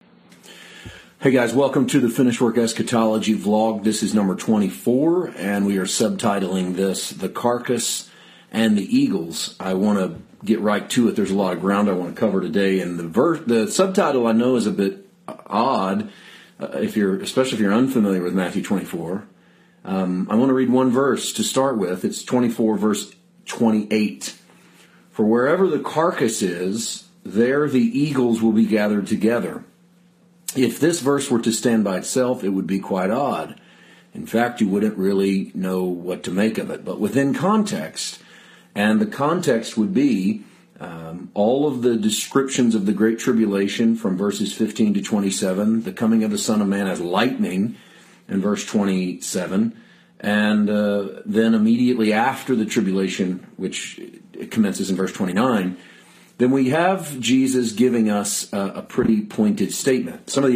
Hey guys, welcome to the Finished Work Eschatology vlog. This is number 24, and we are subtitling this, The Carcass and the Eagles. I want to get right to it. There's a lot of ground I want to cover today, and the subtitle I know is a bit odd, especially if you're unfamiliar with Matthew 24. I want to read one verse to start with. It's 24, verse 28. For wherever the carcass is, there the eagles will be gathered together. If this verse were to stand by itself, it would be quite odd. In fact, you wouldn't really know what to make of it. But within context, and the context would be all of the descriptions of the Great Tribulation from verses 15 to 27, the coming of the Son of Man as lightning in verse 27, and then immediately after the tribulation, which commences in verse 29, then we have Jesus giving us a pretty pointed statement. Some of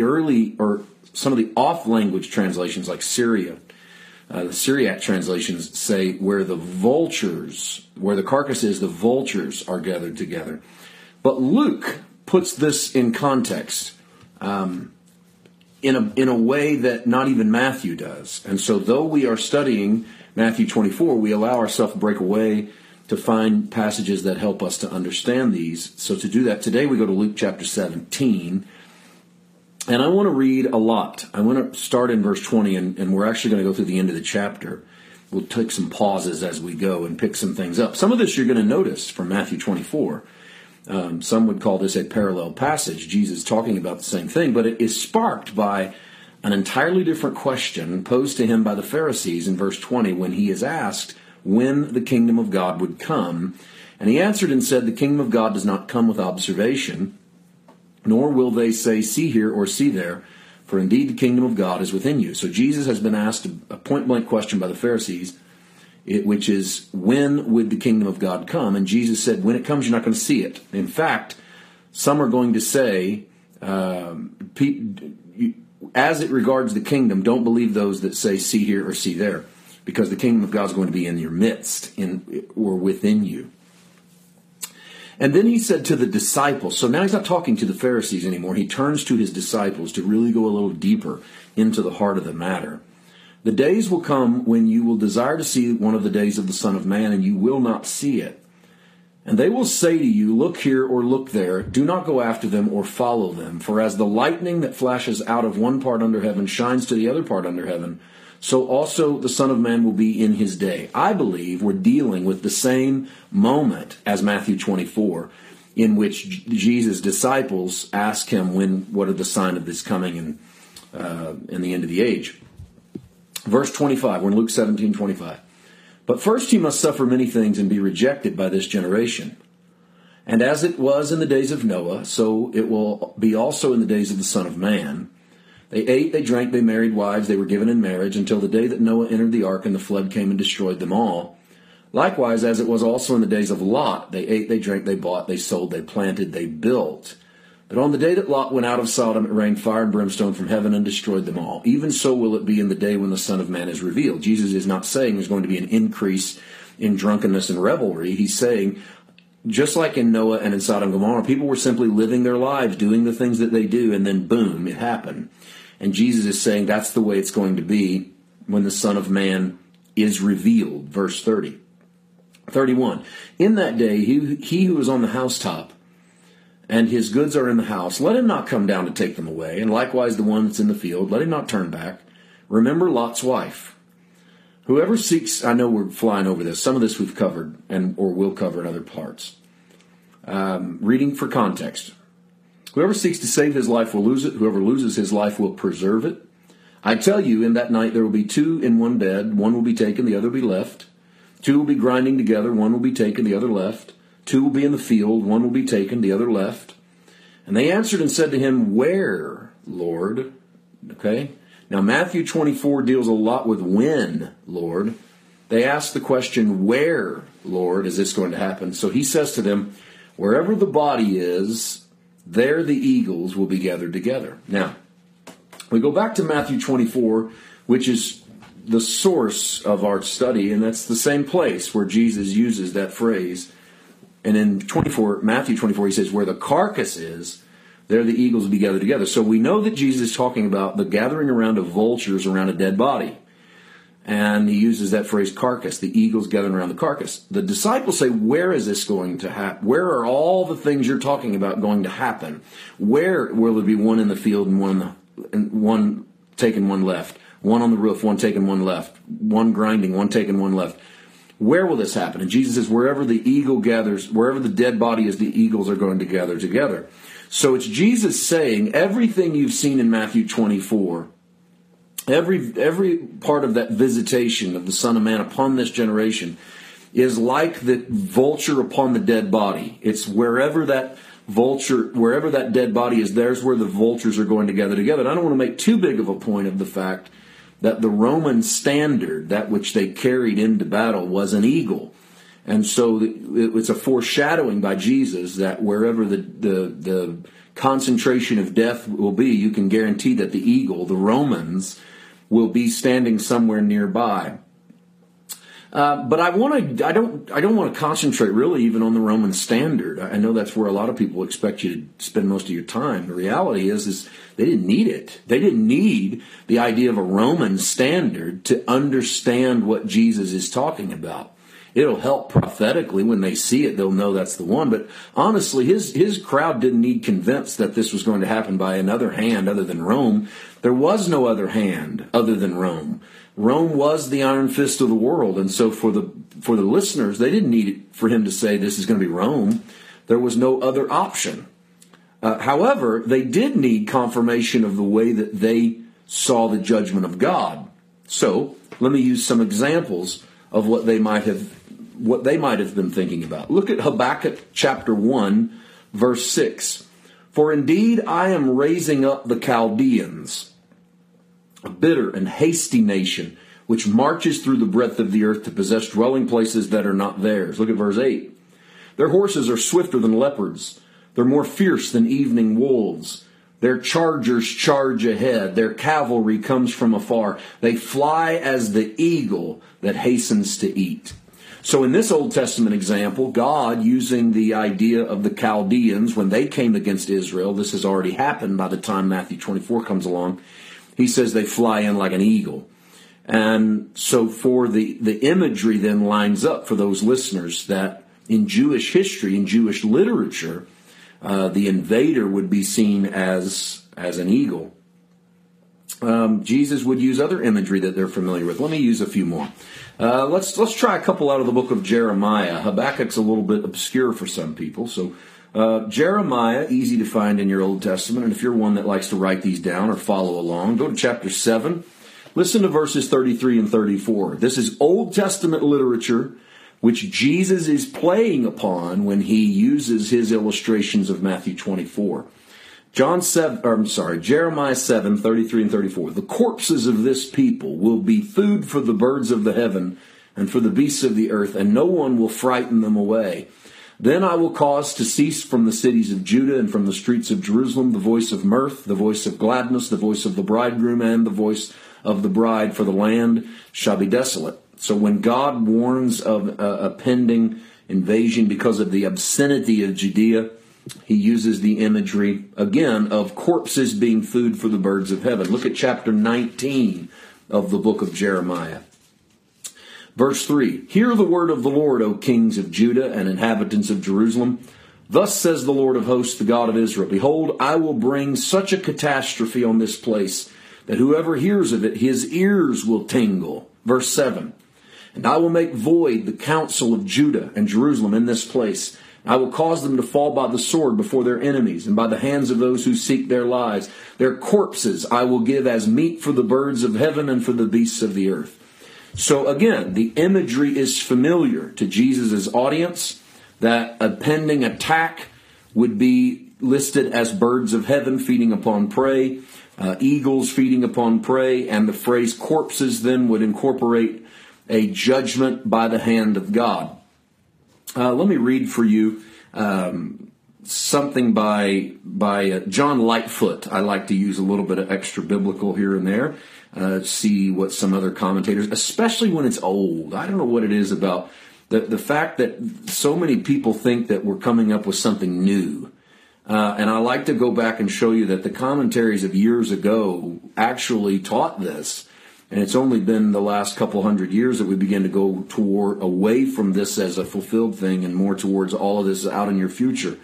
the off-language translations, like Syria, the Syriac translations say where the carcass is, the vultures are gathered together. But Luke puts this in context in a way that not even Matthew does. And so though we are studying Matthew 24, we allow ourselves to break away to find passages that help us to understand these. So to do that, today we go to Luke chapter 17. And I want to read a lot. I want to start in verse 20, and we're actually going to go through the end of the chapter. We'll take some pauses as we go and pick some things up. Some of this you're going to notice from Matthew 24. Some would call this a parallel passage, Jesus talking about the same thing, but it is sparked by an entirely different question posed to him by the Pharisees in verse 20 when he is asked when the kingdom of God would come. And he answered and said, the kingdom of God does not come with observation, nor will they say, see here or see there, for indeed the kingdom of God is within you. So Jesus has been asked a point-blank question by the Pharisees, which is, when would the kingdom of God come? And Jesus said, when it comes, you're not going to see it. In fact, some are going to say, as it regards the kingdom, don't believe those that say, see here or see there, because the kingdom of God is going to be in your midst or within you. And then he said to the disciples, so now he's not talking to the Pharisees anymore. He turns to his disciples to really go a little deeper into the heart of the matter. The days will come when you will desire to see one of the days of the Son of Man, and you will not see it. And they will say to you, look here or look there. Do not go after them or follow them. For as the lightning that flashes out of one part under heaven shines to the other part under heaven, so also the Son of Man will be in his day. I believe we're dealing with the same moment as Matthew 24, in which Jesus' disciples ask him, what are the sign of this coming and in the end of the age? Verse 25, we're in Luke 17:25. But first he must suffer many things and be rejected by this generation. And as it was in the days of Noah, so it will be also in the days of the Son of Man. They ate, they drank, they married wives, they were given in marriage, until the day that Noah entered the ark and the flood came and destroyed them all. Likewise, as it was also in the days of Lot, they ate, they drank, they bought, they sold, they planted, they built. But on the day that Lot went out of Sodom, it rained fire and brimstone from heaven and destroyed them all. Even so will it be in the day when the Son of Man is revealed. Jesus is not saying there's going to be an increase in drunkenness and revelry. He's saying, just like in Noah and in Sodom and Gomorrah, people were simply living their lives, doing the things that they do, and then boom, it happened. And Jesus is saying that's the way it's going to be when the Son of Man is revealed. Verse 30. 31. In that day, he who is on the housetop, and his goods are in the house, let him not come down to take them away. And likewise the one that's in the field, let him not turn back. Remember Lot's wife. Whoever seeks, I know we're flying over this. Some of this we've covered or will cover in other parts. Reading for context. Whoever seeks to save his life will lose it. Whoever loses his life will preserve it. I tell you, in that night there will be two in one bed. One will be taken, the other will be left. Two will be grinding together. One will be taken, the other left. Two will be in the field, one will be taken, the other left. And they answered and said to him, where, Lord? Okay. Now Matthew 24 deals a lot with when, Lord. They asked the question, where, Lord, is this going to happen? So he says to them, wherever the body is, there the eagles will be gathered together. Now, we go back to Matthew 24, which is the source of our study, and that's the same place where Jesus uses that phrase. And in Matthew 24, he says, where the carcass is, there the eagles will be gathered together. So we know that Jesus is talking about the gathering around of vultures around a dead body. And he uses that phrase, carcass, the eagles gathering around the carcass. The disciples say, where is this going to happen? Where are all the things you're talking about going to happen? Where will there be one in the field and one taken, one left? One on the roof, one taken, one left. One grinding, one taken, one left. Where will this happen? And Jesus says, wherever the eagle gathers, wherever the dead body is, the eagles are going to gather together. So it's Jesus saying everything you've seen in Matthew 24, every part of that visitation of the Son of Man upon this generation is like the vulture upon the dead body. It's wherever that dead body is, there's where the vultures are going to gather together. And I don't want to make too big of a point of the fact that the Roman standard, that which they carried into battle, was an eagle. And so it's a foreshadowing by Jesus that wherever the concentration of death will be, you can guarantee that the eagle, the Romans, will be standing somewhere nearby. But I don't want to concentrate really even on the Roman standard. I know that's where a lot of people expect you to spend most of your time. The reality is they didn't need it. They didn't need the idea of a Roman standard to understand what Jesus is talking about. It'll help prophetically when they see it; they'll know that's the one. But honestly, his crowd didn't need convinced that this was going to happen by another hand other than Rome. There was no other hand other than Rome. Rome was the iron fist of the world, and so for the listeners, they didn't need it for him to say this is going to be Rome. There was no other option. However, they did need confirmation of the way that they saw the judgment of God. So let me use some examples of what they might have been thinking about. Look at Habakkuk chapter 1, verse 6. For indeed I am raising up the Chaldeans, a bitter and hasty nation, which marches through the breadth of the earth to possess dwelling places that are not theirs. Look at verse 8. Their horses are swifter than leopards. They're more fierce than evening wolves. Their chargers charge ahead. Their cavalry comes from afar. They fly as the eagle that hastens to eat. So in this Old Testament example, God using the idea of the Chaldeans, when they came against Israel, this has already happened by the time Matthew 24 comes along. He says they fly in like an eagle. And so for the imagery then lines up for those listeners that in Jewish history, in Jewish literature, the invader would be seen as an eagle. Jesus would use other imagery that they're familiar with. Let me use a few more. Let's try a couple out of the book of Jeremiah. Habakkuk's a little bit obscure for some people. So Jeremiah, easy to find in your Old Testament. And if you're one that likes to write these down or follow along, go to chapter 7. Listen to verses 33 and 34. This is Old Testament literature which Jesus is playing upon when he uses his illustrations of Matthew 24. Jeremiah 7, 33 and 34. The corpses of this people will be food for the birds of the heaven and for the beasts of the earth, and no one will frighten them away. Then I will cause to cease from the cities of Judah and from the streets of Jerusalem the voice of mirth, the voice of gladness, the voice of the bridegroom, and the voice of the bride, for the land shall be desolate. So when God warns of a pending invasion because of the obscenity of Judea, he uses the imagery, again, of corpses being food for the birds of heaven. Look at chapter 19 of the book of Jeremiah. Verse 3, Hear the word of the Lord, O kings of Judah and inhabitants of Jerusalem. Thus says the Lord of hosts, the God of Israel, Behold, I will bring such a catastrophe on this place that whoever hears of it, his ears will tingle. Verse 7, And I will make void the counsel of Judah and Jerusalem in this place. I will cause them to fall by the sword before their enemies and by the hands of those who seek their lives. Their corpses I will give as meat for the birds of heaven and for the beasts of the earth. So again, the imagery is familiar to Jesus' audience, that a pending attack would be listed as birds of heaven feeding upon prey, eagles feeding upon prey, and the phrase corpses then would incorporate a judgment by the hand of God. Let me read for you something by John Lightfoot. I like to use a little bit of extra biblical here and there. See what some other commentators, especially when it's old. I don't know what it is about the fact that so many people think that we're coming up with something new. And I like to go back and show you that the commentaries of years ago actually taught this. And it's only been the last couple hundred years that we begin to go away from this as a fulfilled thing and more towards all of this out in your future.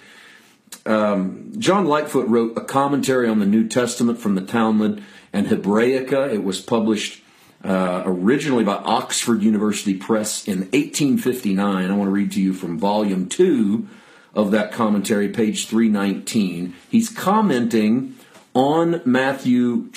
John Lightfoot wrote a commentary on the New Testament from the Talmud and Hebraica. It was published originally by Oxford University Press in 1859. I want to read to you from volume 2 of that commentary, page 319. He's commenting on Matthew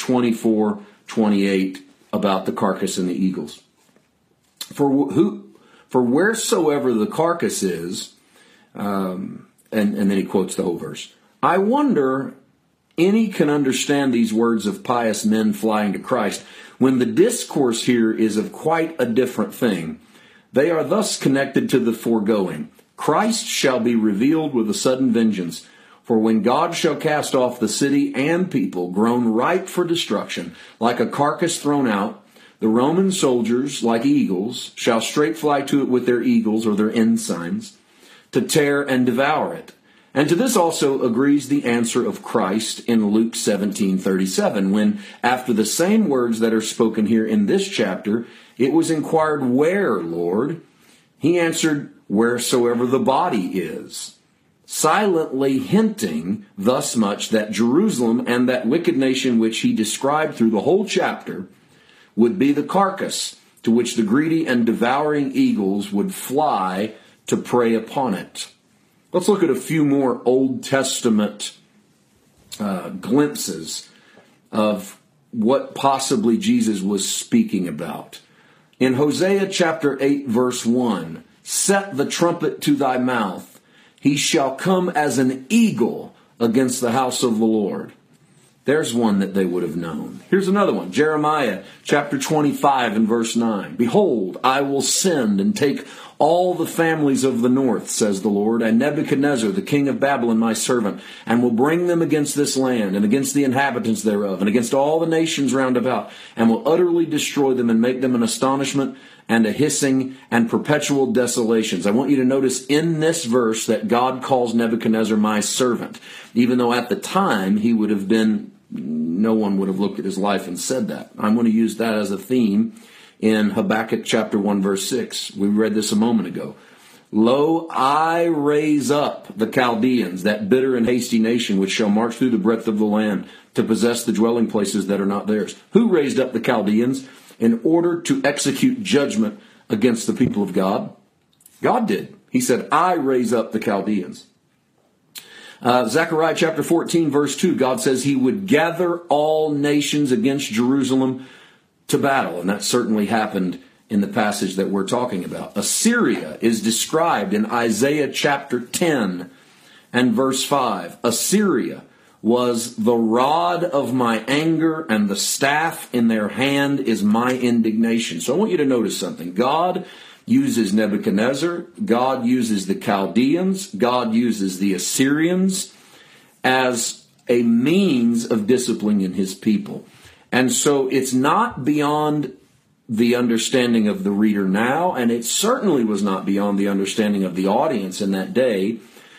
24:28 about the carcass and the eagles. For wheresoever the carcass is, and then he quotes the whole verse. I wonder any can understand these words of pious men flying to Christ, when the discourse here is of quite a different thing. They are thus connected to the foregoing. Christ shall be revealed with a sudden vengeance. For when God shall cast off the city and people grown ripe for destruction, like a carcass thrown out, the Roman soldiers, like eagles, shall straight fly to it with their eagles or their ensigns, to tear and devour it. And to this also agrees the answer of Christ in Luke 17:37, when, after the same words that are spoken here in this chapter, it was inquired, Where, Lord? He answered, Wheresoever the body is, silently hinting thus much that Jerusalem and that wicked nation which he described through the whole chapter would be the carcass to which the greedy and devouring eagles would fly to prey upon it. Let's look at a few more Old Testament glimpses of what possibly Jesus was speaking about. In Hosea chapter 8, verse 1, Set the trumpet to thy mouth. He shall come as an eagle against the house of the Lord. There's one that they would have known. Here's another one. Jeremiah chapter 25 and verse 9. Behold, I will send and take all the families of the north, says the Lord, and Nebuchadnezzar, the king of Babylon, my servant, and will bring them against this land and against the inhabitants thereof and against all the nations round about, and will utterly destroy them and make them an astonishment and a hissing and perpetual desolations. I want you to notice in this verse that God calls Nebuchadnezzar my servant, even though at the time he would have been, no one would have looked at his life and said that. I'm going to use that as a theme in Habakkuk chapter 1 verse 6. We read this a moment ago. Lo, I raise up the Chaldeans, that bitter and hasty nation, which shall march through the breadth of the land to possess the dwelling places that are not theirs. Who raised up the Chaldeans in order to execute judgment against the people of God? God did. He said, I raise up the Chaldeans. Zechariah chapter 14, verse 2, God says he would gather all nations against Jerusalem to battle. And that certainly happened in the passage that we're talking about. Assyria is described in Isaiah chapter 10 and verse 5. Assyria was the rod of my anger, and the staff in their hand is my indignation. So I want you to notice something. God uses Nebuchadnezzar, God uses the Chaldeans, God uses the Assyrians as a means of disciplining his people. And so it's not beyond the understanding of the reader now, and it certainly was not beyond the understanding of the audience in that day,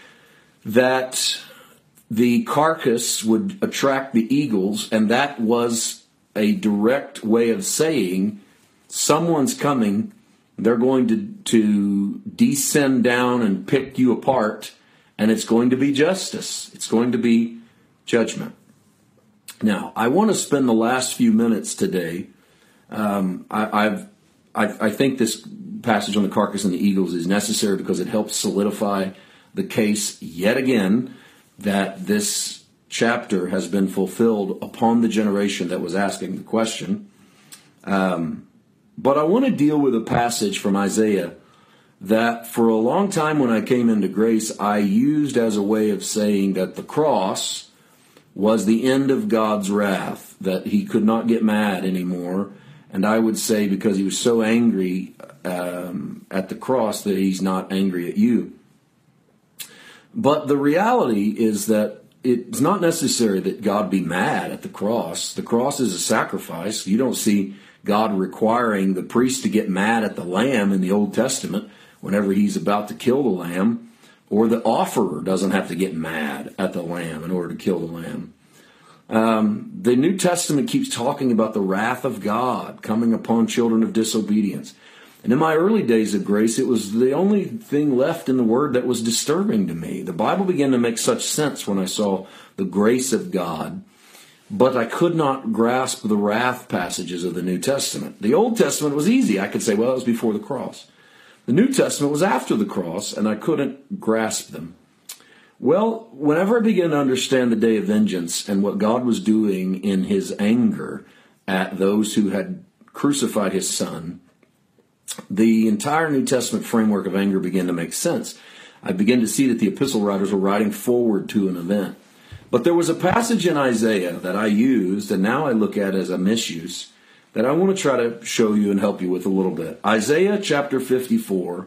that the carcass would attract the eagles, and that was a direct way of saying someone's coming. They're going to descend down and pick you apart, and it's going to be justice. It's going to be judgment. Now, I want to spend the last few minutes today. I think this passage on the carcass and the eagles is necessary because it helps solidify the case yet again that this chapter has been fulfilled upon the generation that was asking the question. But I want to deal with a passage from Isaiah that for a long time when I came into grace, I used as a way of saying that the cross was the end of God's wrath, that he could not get mad anymore. And I would say because he was so angry at the cross that he's not angry at you. But the reality is that it's not necessary that God be mad at the cross. The cross is a sacrifice. You don't see God requiring the priest to get mad at the lamb in the Old Testament whenever he's about to kill the lamb, or the offerer doesn't have to get mad at the lamb in order to kill the lamb. The New Testament keeps talking about the wrath of God coming upon children of disobedience. And in my early days of grace, it was the only thing left in the Word that was disturbing to me. The Bible began to make such sense when I saw the grace of God, but I could not grasp the wrath passages of the New Testament. The Old Testament was easy. I could say, well, it was before the cross. The New Testament was after the cross, and I couldn't grasp them. Well, whenever I began to understand the day of vengeance and what God was doing in his anger at those who had crucified his son, the entire New Testament framework of anger began to make sense. I began to see that the epistle writers were writing forward to an event. But there was a passage in Isaiah that I used, and now I look at as a misuse, that I want to try to show you and help you with a little bit. Isaiah chapter 54,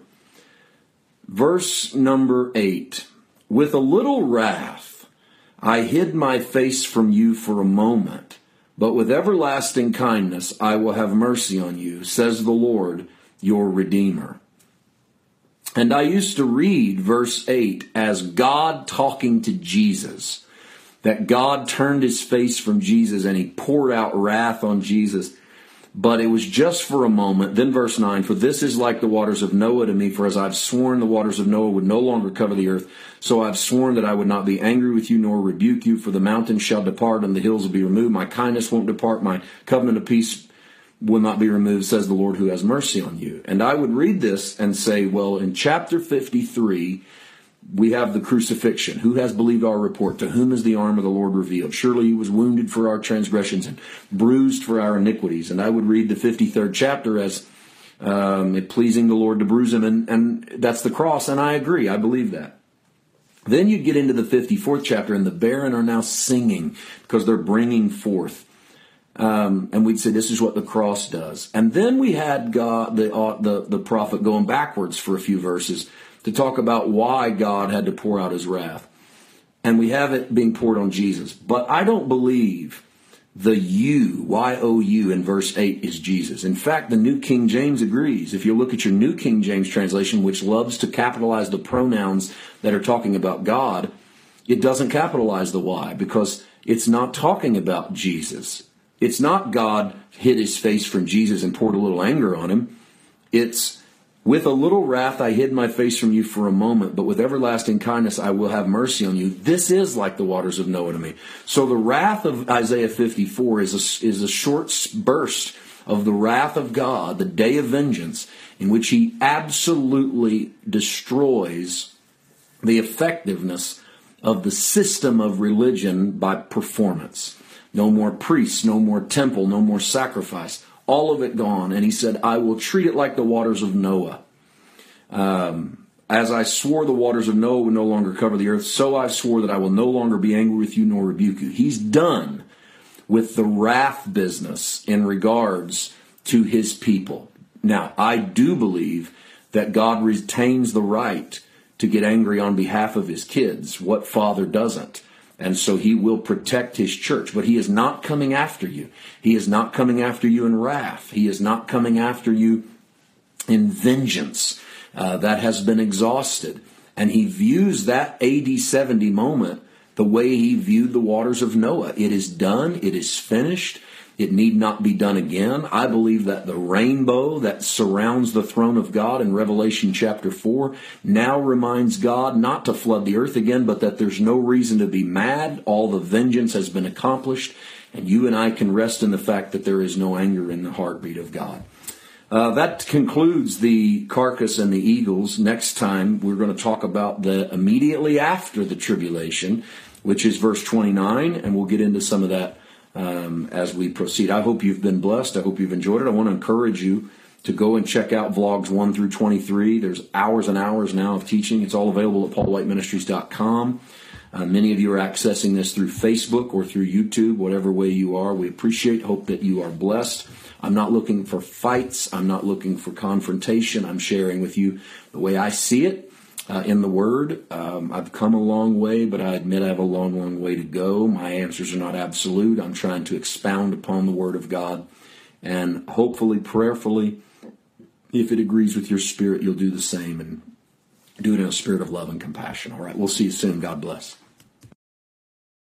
verse number 8. With a little wrath I hid my face from you for a moment, but with everlasting kindness I will have mercy on you, says the Lord, your Redeemer. And I used to read verse 8 as God talking to Jesus, that God turned his face from Jesus and he poured out wrath on Jesus. But it was just for a moment. Then verse 9, for this is like the waters of Noah to me, for as I've sworn the waters of Noah would no longer cover the earth, so I've sworn that I would not be angry with you nor rebuke you, for the mountains shall depart and the hills will be removed. My kindness won't depart, my covenant of peace will not be removed, says the Lord who has mercy on you. And I would read this and say, well, in chapter 53, we have the crucifixion. Who has believed our report? To whom is the arm of the Lord revealed? Surely he was wounded for our transgressions and bruised for our iniquities. And I would read the 53rd chapter as it pleasing the Lord to bruise him. And that's the cross. And I agree. I believe that. Then you get into the 54th chapter, and the barren are now singing because they're bringing forth. And we'd say this is what the cross does. And then we had God, the prophet, going backwards for a few verses to talk about why God had to pour out his wrath. And we have it being poured on Jesus. But I don't believe the you, Y-O-U, in verse 8 is Jesus. In fact, the New King James agrees. If you look at your New King James translation, which loves to capitalize the pronouns that are talking about God, it doesn't capitalize the Y because it's not talking about Jesus. It's not God hid his face from Jesus and poured a little anger on him. It's With a little wrath I hid my face from you for a moment, but with everlasting kindness I will have mercy on you. This is like the waters of Noah to me. So the wrath of Isaiah 54 is a short burst of the wrath of God, the day of vengeance, in which he absolutely destroys the effectiveness of the system of religion by performance. No more priests, no more temple, no more sacrifice. All of it gone. And he said, I will treat it like the waters of Noah. As I swore the waters of Noah would no longer cover the earth, so I swore that I will no longer be angry with you nor rebuke you. He's done with the wrath business in regards to his people. Now, I do believe that God retains the right to get angry on behalf of his kids. What father doesn't? And so he will protect his church. But he is not coming after you. He is not coming after you in wrath. He is not coming after you in vengeance. That has been exhausted. And he views that AD 70 moment the way he viewed the waters of Noah. It is done. It is finished. It need not be done again. I believe that the rainbow that surrounds the throne of God in Revelation chapter 4 now reminds God not to flood the earth again, but that there's no reason to be mad. All the vengeance has been accomplished, and you and I can rest in the fact that there is no anger in the heartbeat of God. That concludes the carcass and the eagles. Next time, we're going to talk about the immediately after the tribulation, which is verse 29, and we'll get into some of that as we proceed. I hope you've been blessed. I hope you've enjoyed it. I want to encourage you to go and check out vlogs 1 through 23. There's hours and hours now of teaching. It's all available at paulwhiteministries.com. Many of you are accessing this through Facebook or through YouTube, whatever way you are. We hope that you are blessed. I'm not looking for fights. I'm not looking for confrontation. I'm sharing with you the way I see it in the Word. I've come a long way, but I admit I have a long, long way to go. My answers are not absolute. I'm trying to expound upon the Word of God. And hopefully, prayerfully, if it agrees with your spirit, you'll do the same and do it in a spirit of love and compassion. All right, we'll see you soon. God bless.